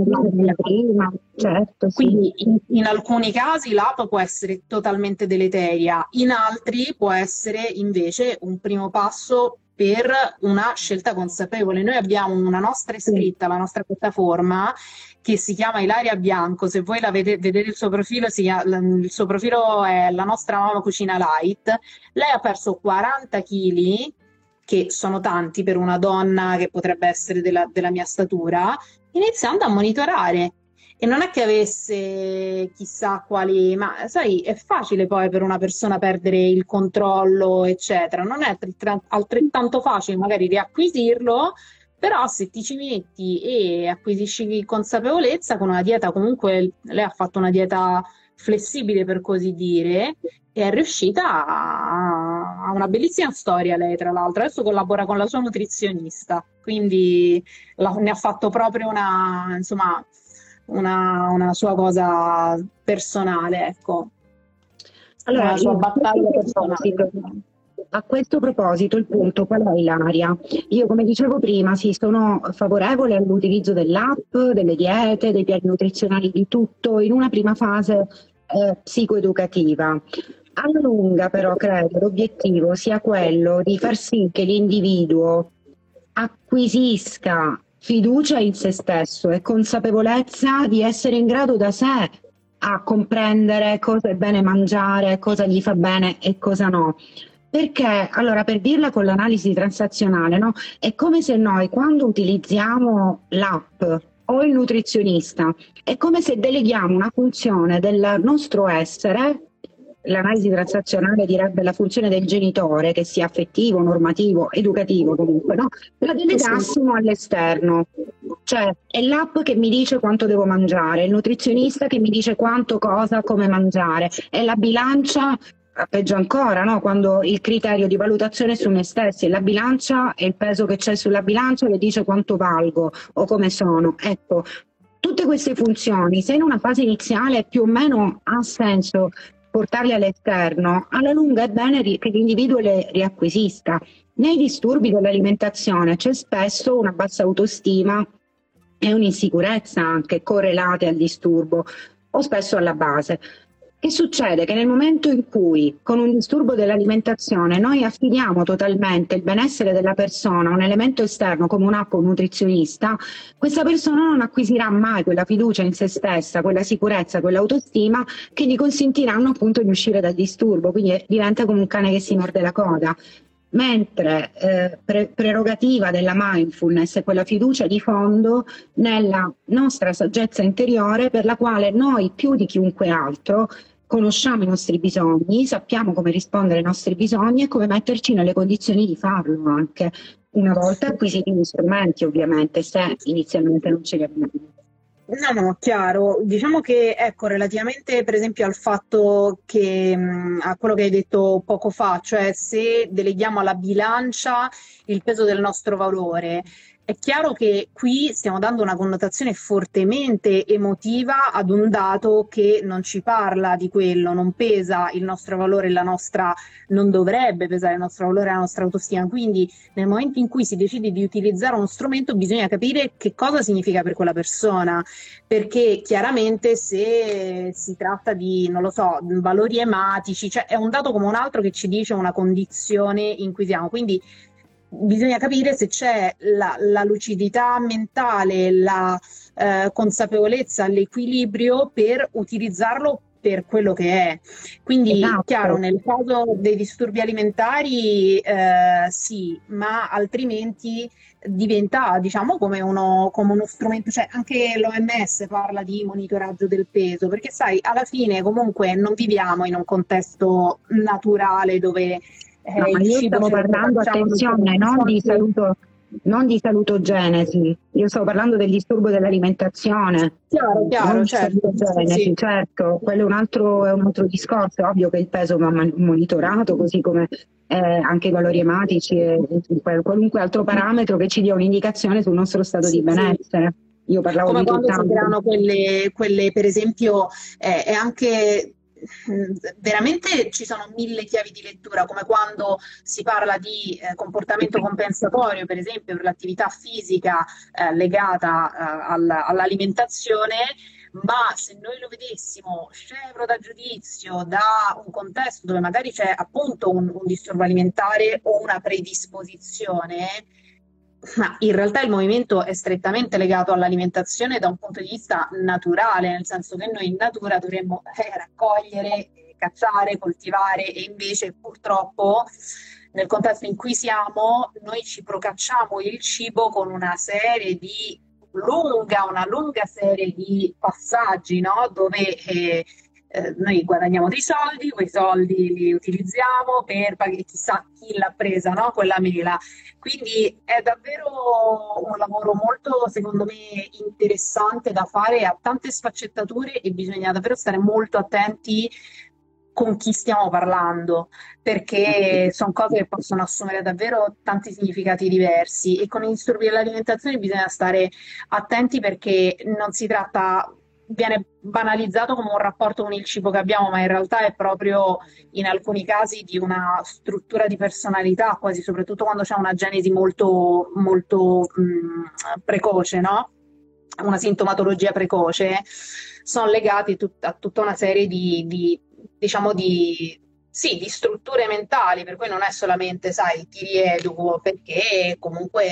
Prima, certo, sì. Quindi in, in alcuni casi l'A P A può essere totalmente deleteria, in altri può essere invece un primo passo per una scelta consapevole. Noi abbiamo una nostra iscritta, la nostra piattaforma, che si chiama Ilaria Bianco. Se voi la vedete, vedete il suo profilo, si chiama, il suo profilo è La Nostra Mamma Cucina Light. Lei ha perso quaranta chili, che sono tanti per una donna che potrebbe essere della, della mia statura, iniziando a monitorare. E non è che avesse chissà quali, ma sai, è facile poi per una persona perdere il controllo, eccetera. Non è altrettanto facile magari riacquisirlo, però se ti ci metti e acquisisci consapevolezza con una dieta, comunque lei ha fatto una dieta flessibile per così dire, e è riuscita a, a una bellissima storia lei, tra l'altro. Adesso collabora con la sua nutrizionista, quindi la, ne ha fatto proprio una, insomma, Una, una sua cosa personale, ecco. Allora, una sua battaglia personale. A questo proposito, il punto qual è, Ilaria? Io, come dicevo prima, sì, sono favorevole all'utilizzo dell'app, delle diete, dei piani nutrizionali, di tutto, in una prima fase eh, psicoeducativa. Alla lunga, però, credo l'obiettivo sia quello di far sì che l'individuo acquisisca fiducia in se stesso e consapevolezza di essere in grado da sé a comprendere cosa è bene mangiare, cosa gli fa bene e cosa no. Perché, allora, per dirla con l'analisi transazionale, no? È come se noi, quando utilizziamo l'app o il nutrizionista, è come se deleghiamo una funzione del nostro essere. L'analisi transazionale direbbe la funzione del genitore, che sia affettivo, normativo, educativo comunque, no? La delegassimo all'esterno. Cioè è l'app che mi dice quanto devo mangiare, il nutrizionista che mi dice quanto, cosa, come mangiare, è la bilancia, peggio ancora, no? Quando il criterio di valutazione è su me stessi, la bilancia e il peso che c'è sulla bilancia che dice quanto valgo o come sono. Ecco, tutte queste funzioni, se in una fase iniziale più o meno ha senso portarle all'esterno, alla lunga è bene che l'individuo le riacquisisca. Nei disturbi dell'alimentazione c'è spesso una bassa autostima e un'insicurezza anche correlate al disturbo, o spesso alla base. Che succede? Che nel momento in cui con un disturbo dell'alimentazione noi affidiamo totalmente il benessere della persona a un elemento esterno come un'app o un nutrizionista, questa persona non acquisirà mai quella fiducia in se stessa, quella sicurezza, quell'autostima che gli consentiranno appunto di uscire dal disturbo, quindi diventa come un cane che si morde la coda. Mentre eh, pre- prerogativa della mindfulness è quella fiducia di fondo nella nostra saggezza interiore, per la quale noi più di chiunque altro conosciamo i nostri bisogni, sappiamo come rispondere ai nostri bisogni e come metterci nelle condizioni di farlo, anche una volta acquisiti gli strumenti, ovviamente, se inizialmente non ce li abbiamo. No, no, chiaro. Diciamo che, ecco, relativamente per esempio al fatto che, mh, a quello che hai detto poco fa, cioè se deleghiamo alla bilancia il peso del nostro valore, è chiaro che qui stiamo dando una connotazione fortemente emotiva ad un dato che non ci parla di quello, non pesa il nostro valore, la nostra, non dovrebbe pesare il nostro valore, la nostra autostima. Quindi nel momento in cui si decide di utilizzare uno strumento bisogna capire che cosa significa per quella persona, perché chiaramente se si tratta di, non lo so, valori ematici, cioè è un dato come un altro che ci dice una condizione in cui siamo. Quindi bisogna capire se c'è la, la lucidità mentale, la eh, consapevolezza, l'equilibrio per utilizzarlo per quello che è. Quindi, Esatto. chiaro, nel caso dei disturbi alimentari eh, sì, ma altrimenti diventa, diciamo, come uno, come uno strumento, cioè anche l'O M S parla di monitoraggio del peso, perché sai, alla fine comunque non viviamo in un contesto naturale dove No, eh, ma il io cibo stavo ce lo parlando, facciamo attenzione, non di saluto, non di salutogenesi, io stavo parlando del disturbo dell'alimentazione, Chiaro, non chiaro, di certo, sì, salutogenesi, sì. certo, quello è un altro, è un altro discorso, è ovvio che il peso va man- monitorato, così come eh, anche i valori ematici e, e qual- qualunque altro parametro che ci dia un'indicazione sul nostro stato di Sì, sì. benessere. Io parlavo Come di quando si tutt'altro. creano quelle, quelle per esempio, eh, è anche mh, veramente ci sono mille chiavi di lettura, come quando si parla di eh, comportamento compensatorio, per esempio, per l'attività fisica eh, legata eh, alla- all'alimentazione. Ma se noi lo vedessimo scevro da giudizio, da un contesto dove magari c'è appunto un, un disturbo alimentare o una predisposizione, ma in realtà il movimento è strettamente legato all'alimentazione da un punto di vista naturale, nel senso che noi in natura dovremmo eh, raccogliere, eh, cacciare, coltivare e invece purtroppo nel contesto in cui siamo noi ci procacciamo il cibo con una serie di lunga, una lunga serie di passaggi, no? Dove eh, eh, noi guadagniamo dei soldi, quei soldi li utilizziamo per pagare chissà chi l'ha presa, no? Quella mela. Quindi è davvero un lavoro molto, secondo me, interessante da fare, ha tante sfaccettature e bisogna davvero stare molto attenti con chi stiamo parlando, perché sono cose che possono assumere davvero tanti significati diversi e con i disturbi dell'alimentazione bisogna stare attenti perché non si tratta, viene banalizzato come un rapporto con il cibo che abbiamo, ma in realtà è proprio in alcuni casi di una struttura di personalità, quasi soprattutto quando c'è una genesi molto, molto mh, precoce, no? Una sintomatologia precoce, sono legati tut- a tutta una serie di, di, diciamo, di, sì, di strutture mentali, per cui non è solamente, sai, ti rieduco, perché comunque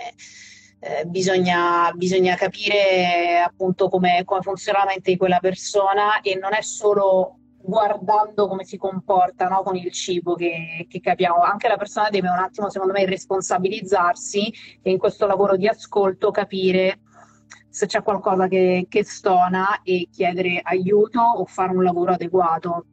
eh, bisogna, bisogna capire appunto come, come funziona la mente di quella persona e non è solo guardando come si comporta, no, con il cibo che, che capiamo. Anche la persona deve un attimo, secondo me, responsabilizzarsi e in questo lavoro di ascolto capire se c'è qualcosa che, che stona e chiedere aiuto o fare un lavoro adeguato.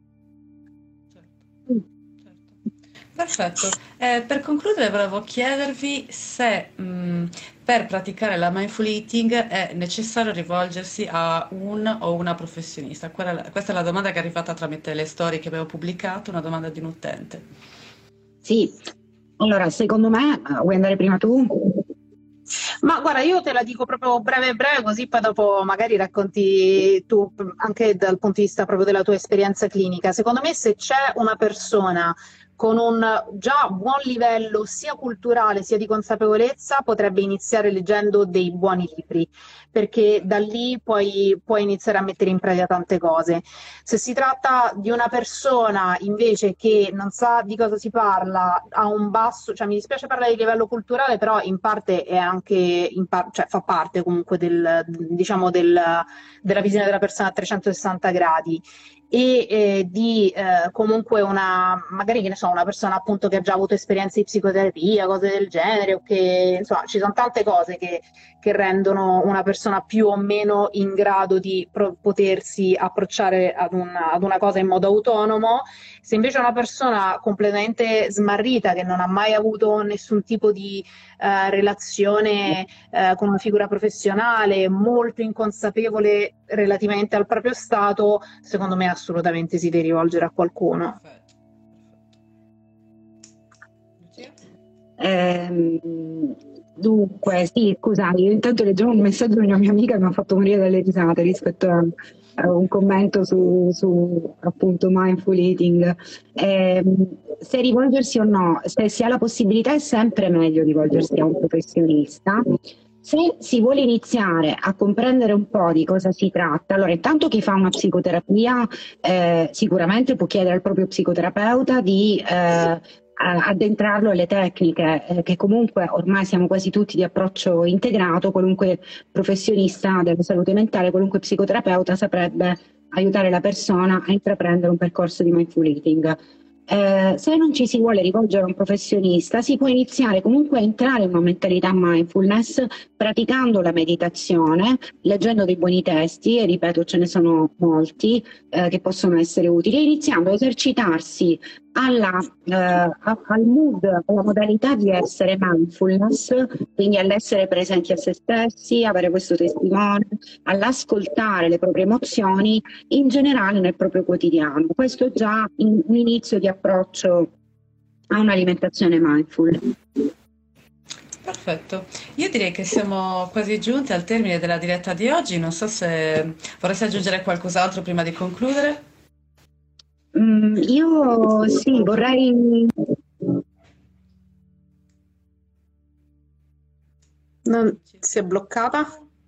Perfetto. Eh, per concludere volevo chiedervi se mh, per praticare la mindful eating è necessario rivolgersi a un o una professionista. Quella è la- questa è la domanda che è arrivata tramite le storie che avevo pubblicato, una domanda di un utente. Sì, allora secondo me, eh, vuoi andare prima tu? Ma guarda, io te la dico proprio breve breve, così poi dopo magari racconti tu anche dal punto di vista proprio della tua esperienza clinica. Secondo me se c'è una persona con un già buon livello sia culturale sia di consapevolezza, potrebbe iniziare leggendo dei buoni libri, perché da lì poi puoi iniziare a mettere in pratica tante cose. Se si tratta di una persona invece che non sa di cosa si parla, ha un basso, cioè mi dispiace parlare di livello culturale, però in parte è anche, in par- cioè fa parte comunque del, diciamo del, della visione della persona a trecentosessanta gradi e eh, di eh, comunque una, magari che ne so, una persona appunto che ha già avuto esperienze di psicoterapia, cose del genere, o che insomma ci sono tante cose che, che rendono una persona più o meno in grado di pro- potersi approcciare ad una, ad una cosa in modo autonomo. Se invece è una persona completamente smarrita, che non ha mai avuto nessun tipo di eh, relazione eh, con una figura professionale, molto inconsapevole relativamente al proprio stato, secondo me assolutamente si deve rivolgere a qualcuno. Perfetto, perfetto. Ehm, dunque, sì, scusami, io intanto leggevo un messaggio di una mia amica che mi ha fatto morire dalle risate rispetto a, a un commento su, su appunto mindful eating. Ehm, se rivolgersi o no, se si ha la possibilità è sempre meglio rivolgersi a un professionista. Se si vuole iniziare a comprendere un po' di cosa si tratta, allora intanto chi fa una psicoterapia eh, sicuramente può chiedere al proprio psicoterapeuta di eh, addentrarlo alle tecniche, eh, che comunque ormai siamo quasi tutti di approccio integrato, qualunque professionista della salute mentale, qualunque psicoterapeuta saprebbe aiutare la persona a intraprendere un percorso di mindful eating. Eh, se non ci si vuole rivolgere a un professionista, si può iniziare comunque a entrare in una mentalità mindfulness praticando la meditazione, leggendo dei buoni testi, e ripeto ce ne sono molti eh, che possono essere utili, e iniziando a esercitarsi alla, eh, a, al mood, alla modalità di essere mindfulness, quindi all'essere presenti a se stessi, avere questo testimone, all'ascoltare le proprie emozioni in generale nel proprio quotidiano. Questo è già in, un inizio di approccio a un'alimentazione mindful. Perfetto, io direi che siamo quasi giunti al termine della diretta di oggi. Non so se vorresti aggiungere qualcos'altro prima di concludere. Mm, io sì, vorrei... Non si è bloccata?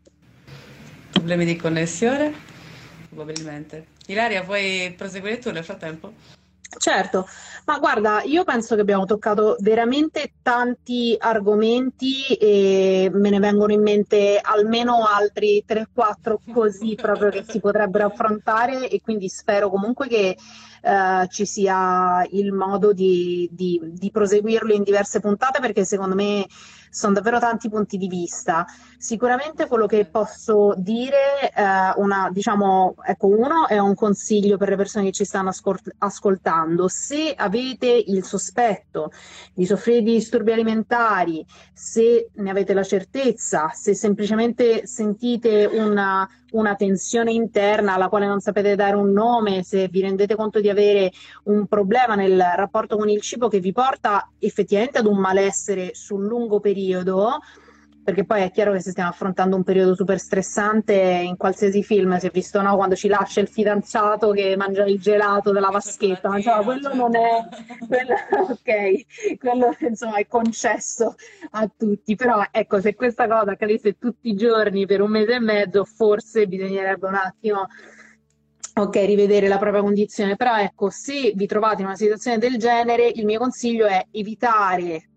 Problemi di connessione? Probabilmente. Ilaria, vuoi proseguire tu nel frattempo? Certo, ma guarda, io penso che abbiamo toccato veramente tanti argomenti e me ne vengono in mente almeno altri tre quattro così proprio che si potrebbero affrontare, e quindi spero comunque che eh, ci sia il modo di, di, di proseguirlo in diverse puntate, perché secondo me sono davvero tanti punti di vista. Sicuramente quello che posso dire, eh, una, diciamo, ecco, uno è un consiglio per le persone che ci stanno ascol- ascoltando. Se avete il sospetto di soffrire di disturbi alimentari, se ne avete la certezza, se semplicemente sentite una, una tensione interna alla quale non sapete dare un nome, se vi rendete conto di avere un problema nel rapporto con il cibo che vi porta effettivamente ad un malessere sul lungo periodo, perché poi è chiaro che se stiamo affrontando un periodo super stressante, in qualsiasi film si è visto, no? Quando ci lascia il fidanzato che mangia il gelato della vaschetta, ma insomma, quello non è, quello, ok, quello insomma è concesso a tutti, però ecco, se questa cosa accadesse tutti i giorni per un mese e mezzo, forse bisognerebbe un attimo, ok, rivedere la propria condizione. Però ecco, se vi trovate in una situazione del genere, il mio consiglio è evitare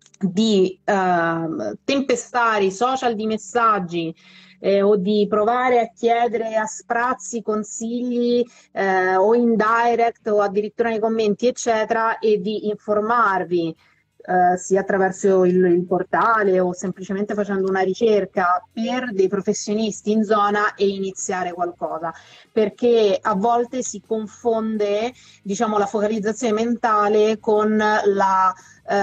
di eh, tempestare i social di messaggi eh, o di provare a chiedere a sprazzi consigli eh, o in direct o addirittura nei commenti eccetera, e di informarvi eh, sia attraverso il, il portale o semplicemente facendo una ricerca per dei professionisti in zona e iniziare qualcosa, perché a volte si confonde, diciamo, la focalizzazione mentale con la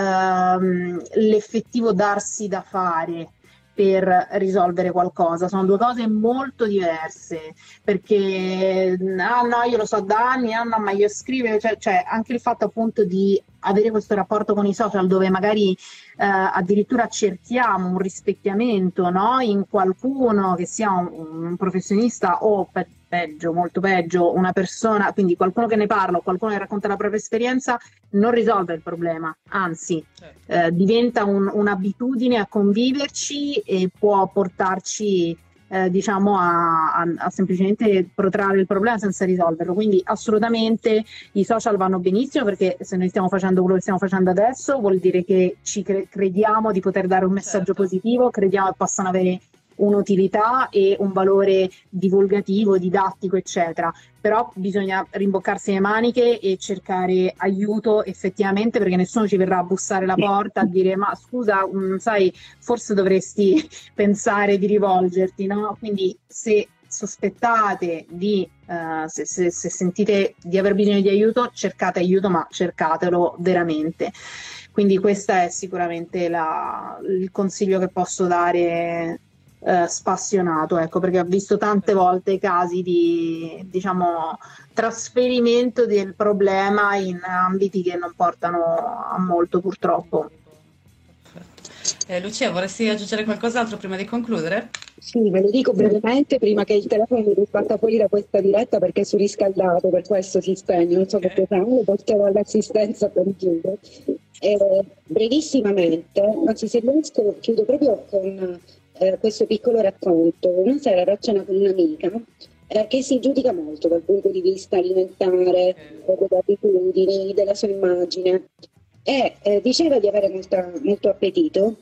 ehm, l'effettivo darsi da fare per risolvere qualcosa. Sono due cose molto diverse, perché ah no, io lo so da anni, ah no, ma io scrivo, cioè, cioè anche il fatto appunto di avere questo rapporto con i social dove magari eh, addirittura cerchiamo un rispecchiamento, no? In qualcuno che sia un, un professionista o pe- peggio, molto peggio, una persona, quindi qualcuno che ne parla o qualcuno che racconta la propria esperienza, non risolve il problema, anzi Certo. eh, diventa un, un'abitudine a conviverci e può portarci eh, diciamo a, a, a semplicemente protrarre il problema senza risolverlo. Quindi assolutamente i social vanno benissimo, perché se noi stiamo facendo quello che stiamo facendo adesso vuol dire che ci cre- crediamo di poter dare un messaggio Certo. positivo, crediamo che possano avere un'utilità e un valore divulgativo, didattico, eccetera. Però bisogna rimboccarsi le maniche e cercare aiuto effettivamente, perché nessuno ci verrà a bussare la porta a dire ma scusa, mh, sai, forse dovresti pensare di rivolgerti, no? Quindi se sospettate di, uh, se, se, se sentite di aver bisogno di aiuto, cercate aiuto, ma cercatelo veramente. Quindi questo è sicuramente la, il consiglio che posso dare eh, spassionato, ecco, perché ho visto tante volte casi di, diciamo, trasferimento del problema in ambiti che non portano a molto, purtroppo. Eh, Lucia, vorresti aggiungere qualcos'altro prima di concludere? Sì, ve lo dico brevemente prima che il telefono mi risbatta fuori da questa diretta, perché è surriscaldato, per questo si spegne, non so Ok. che cosa, lo porterò all'assistenza per chiudere. Eh, brevissimamente, anzi se riesco chiudo proprio con eh, questo piccolo racconto. Una sera ero a cena con un'amica eh, che si giudica molto dal punto di vista alimentare, eh, delle abitudini, della sua immagine, e eh, diceva di avere molta- molto appetito,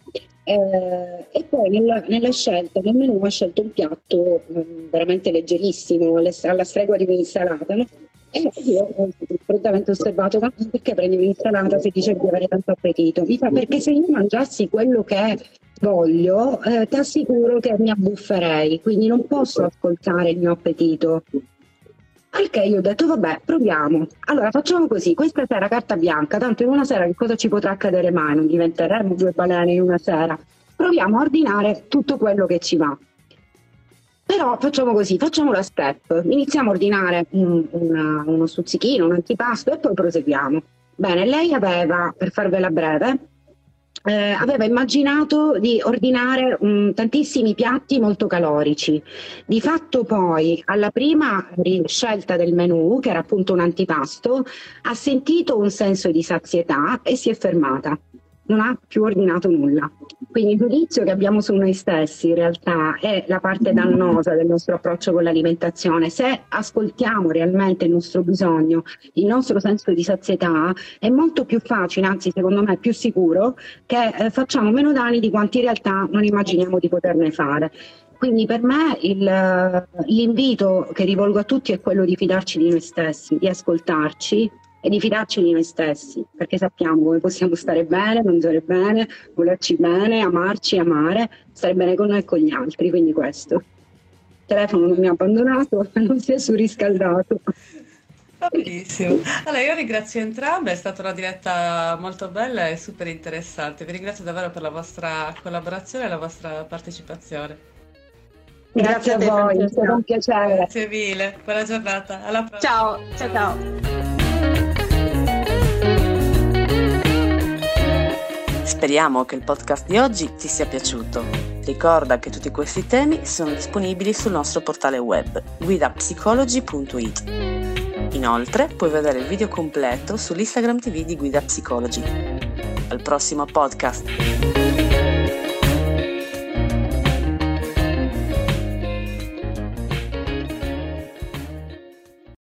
Eh, e poi nella, nella scelta del menù ho scelto un piatto mh, veramente leggerissimo, alle- alla stregua di un'insalata, no? E io ho prontamente osservato: ma perché prendi un'insalata se dice di avere tanto appetito? Mi fa: perché se io mangiassi quello che voglio, eh, ti assicuro che mi abbufferei, quindi non posso ascoltare il mio appetito. Al che io ho detto: vabbè, proviamo. Allora facciamo così, questa sera carta bianca, tanto in una sera che cosa ci potrà accadere mai? Non diventeremo due balene in una sera. Proviamo a ordinare tutto quello che ci va. Però facciamo così, facciamo la step. Iniziamo a ordinare un- una- uno stuzzichino, un antipasto e poi proseguiamo. Bene, lei aveva, per farvela breve, eh, aveva immaginato di ordinare mm, tantissimi piatti molto calorici. Di fatto poi, alla prima ri- scelta del menù, che era appunto un antipasto, ha sentito un senso di sazietà e si è fermata. Non ha più ordinato nulla. Quindi il giudizio che abbiamo su noi stessi in realtà è la parte dannosa del nostro approccio con l'alimentazione. Se ascoltiamo realmente il nostro bisogno, il nostro senso di sazietà, è molto più facile, anzi secondo me più sicuro, che eh, facciamo meno danni di quanti in realtà non immaginiamo di poterne fare. Quindi per me il- l'invito che rivolgo a tutti è quello di fidarci di noi stessi, di ascoltarci e di fidarci di noi stessi, perché sappiamo come possiamo stare bene, mangiare bene, volerci bene, amarci, amare, stare bene con noi e con gli altri. Quindi questo. Il telefono non mi ha abbandonato, non si è surriscaldato. Va benissimo. Allora, io ringrazio entrambe, è stata una diretta molto bella e super interessante. Vi ringrazio davvero per la vostra collaborazione e la vostra partecipazione. Grazie a te, voi, è Francesca. stato un piacere. Grazie mille, buona giornata, alla prossima. Ciao, ciao, ciao. Speriamo che il podcast di oggi ti sia piaciuto. Ricorda che tutti questi temi sono disponibili sul nostro portale web guida psicologi punto it. Inoltre puoi vedere il video completo sull'Instagram T V di Guida Psicologi. Al prossimo podcast!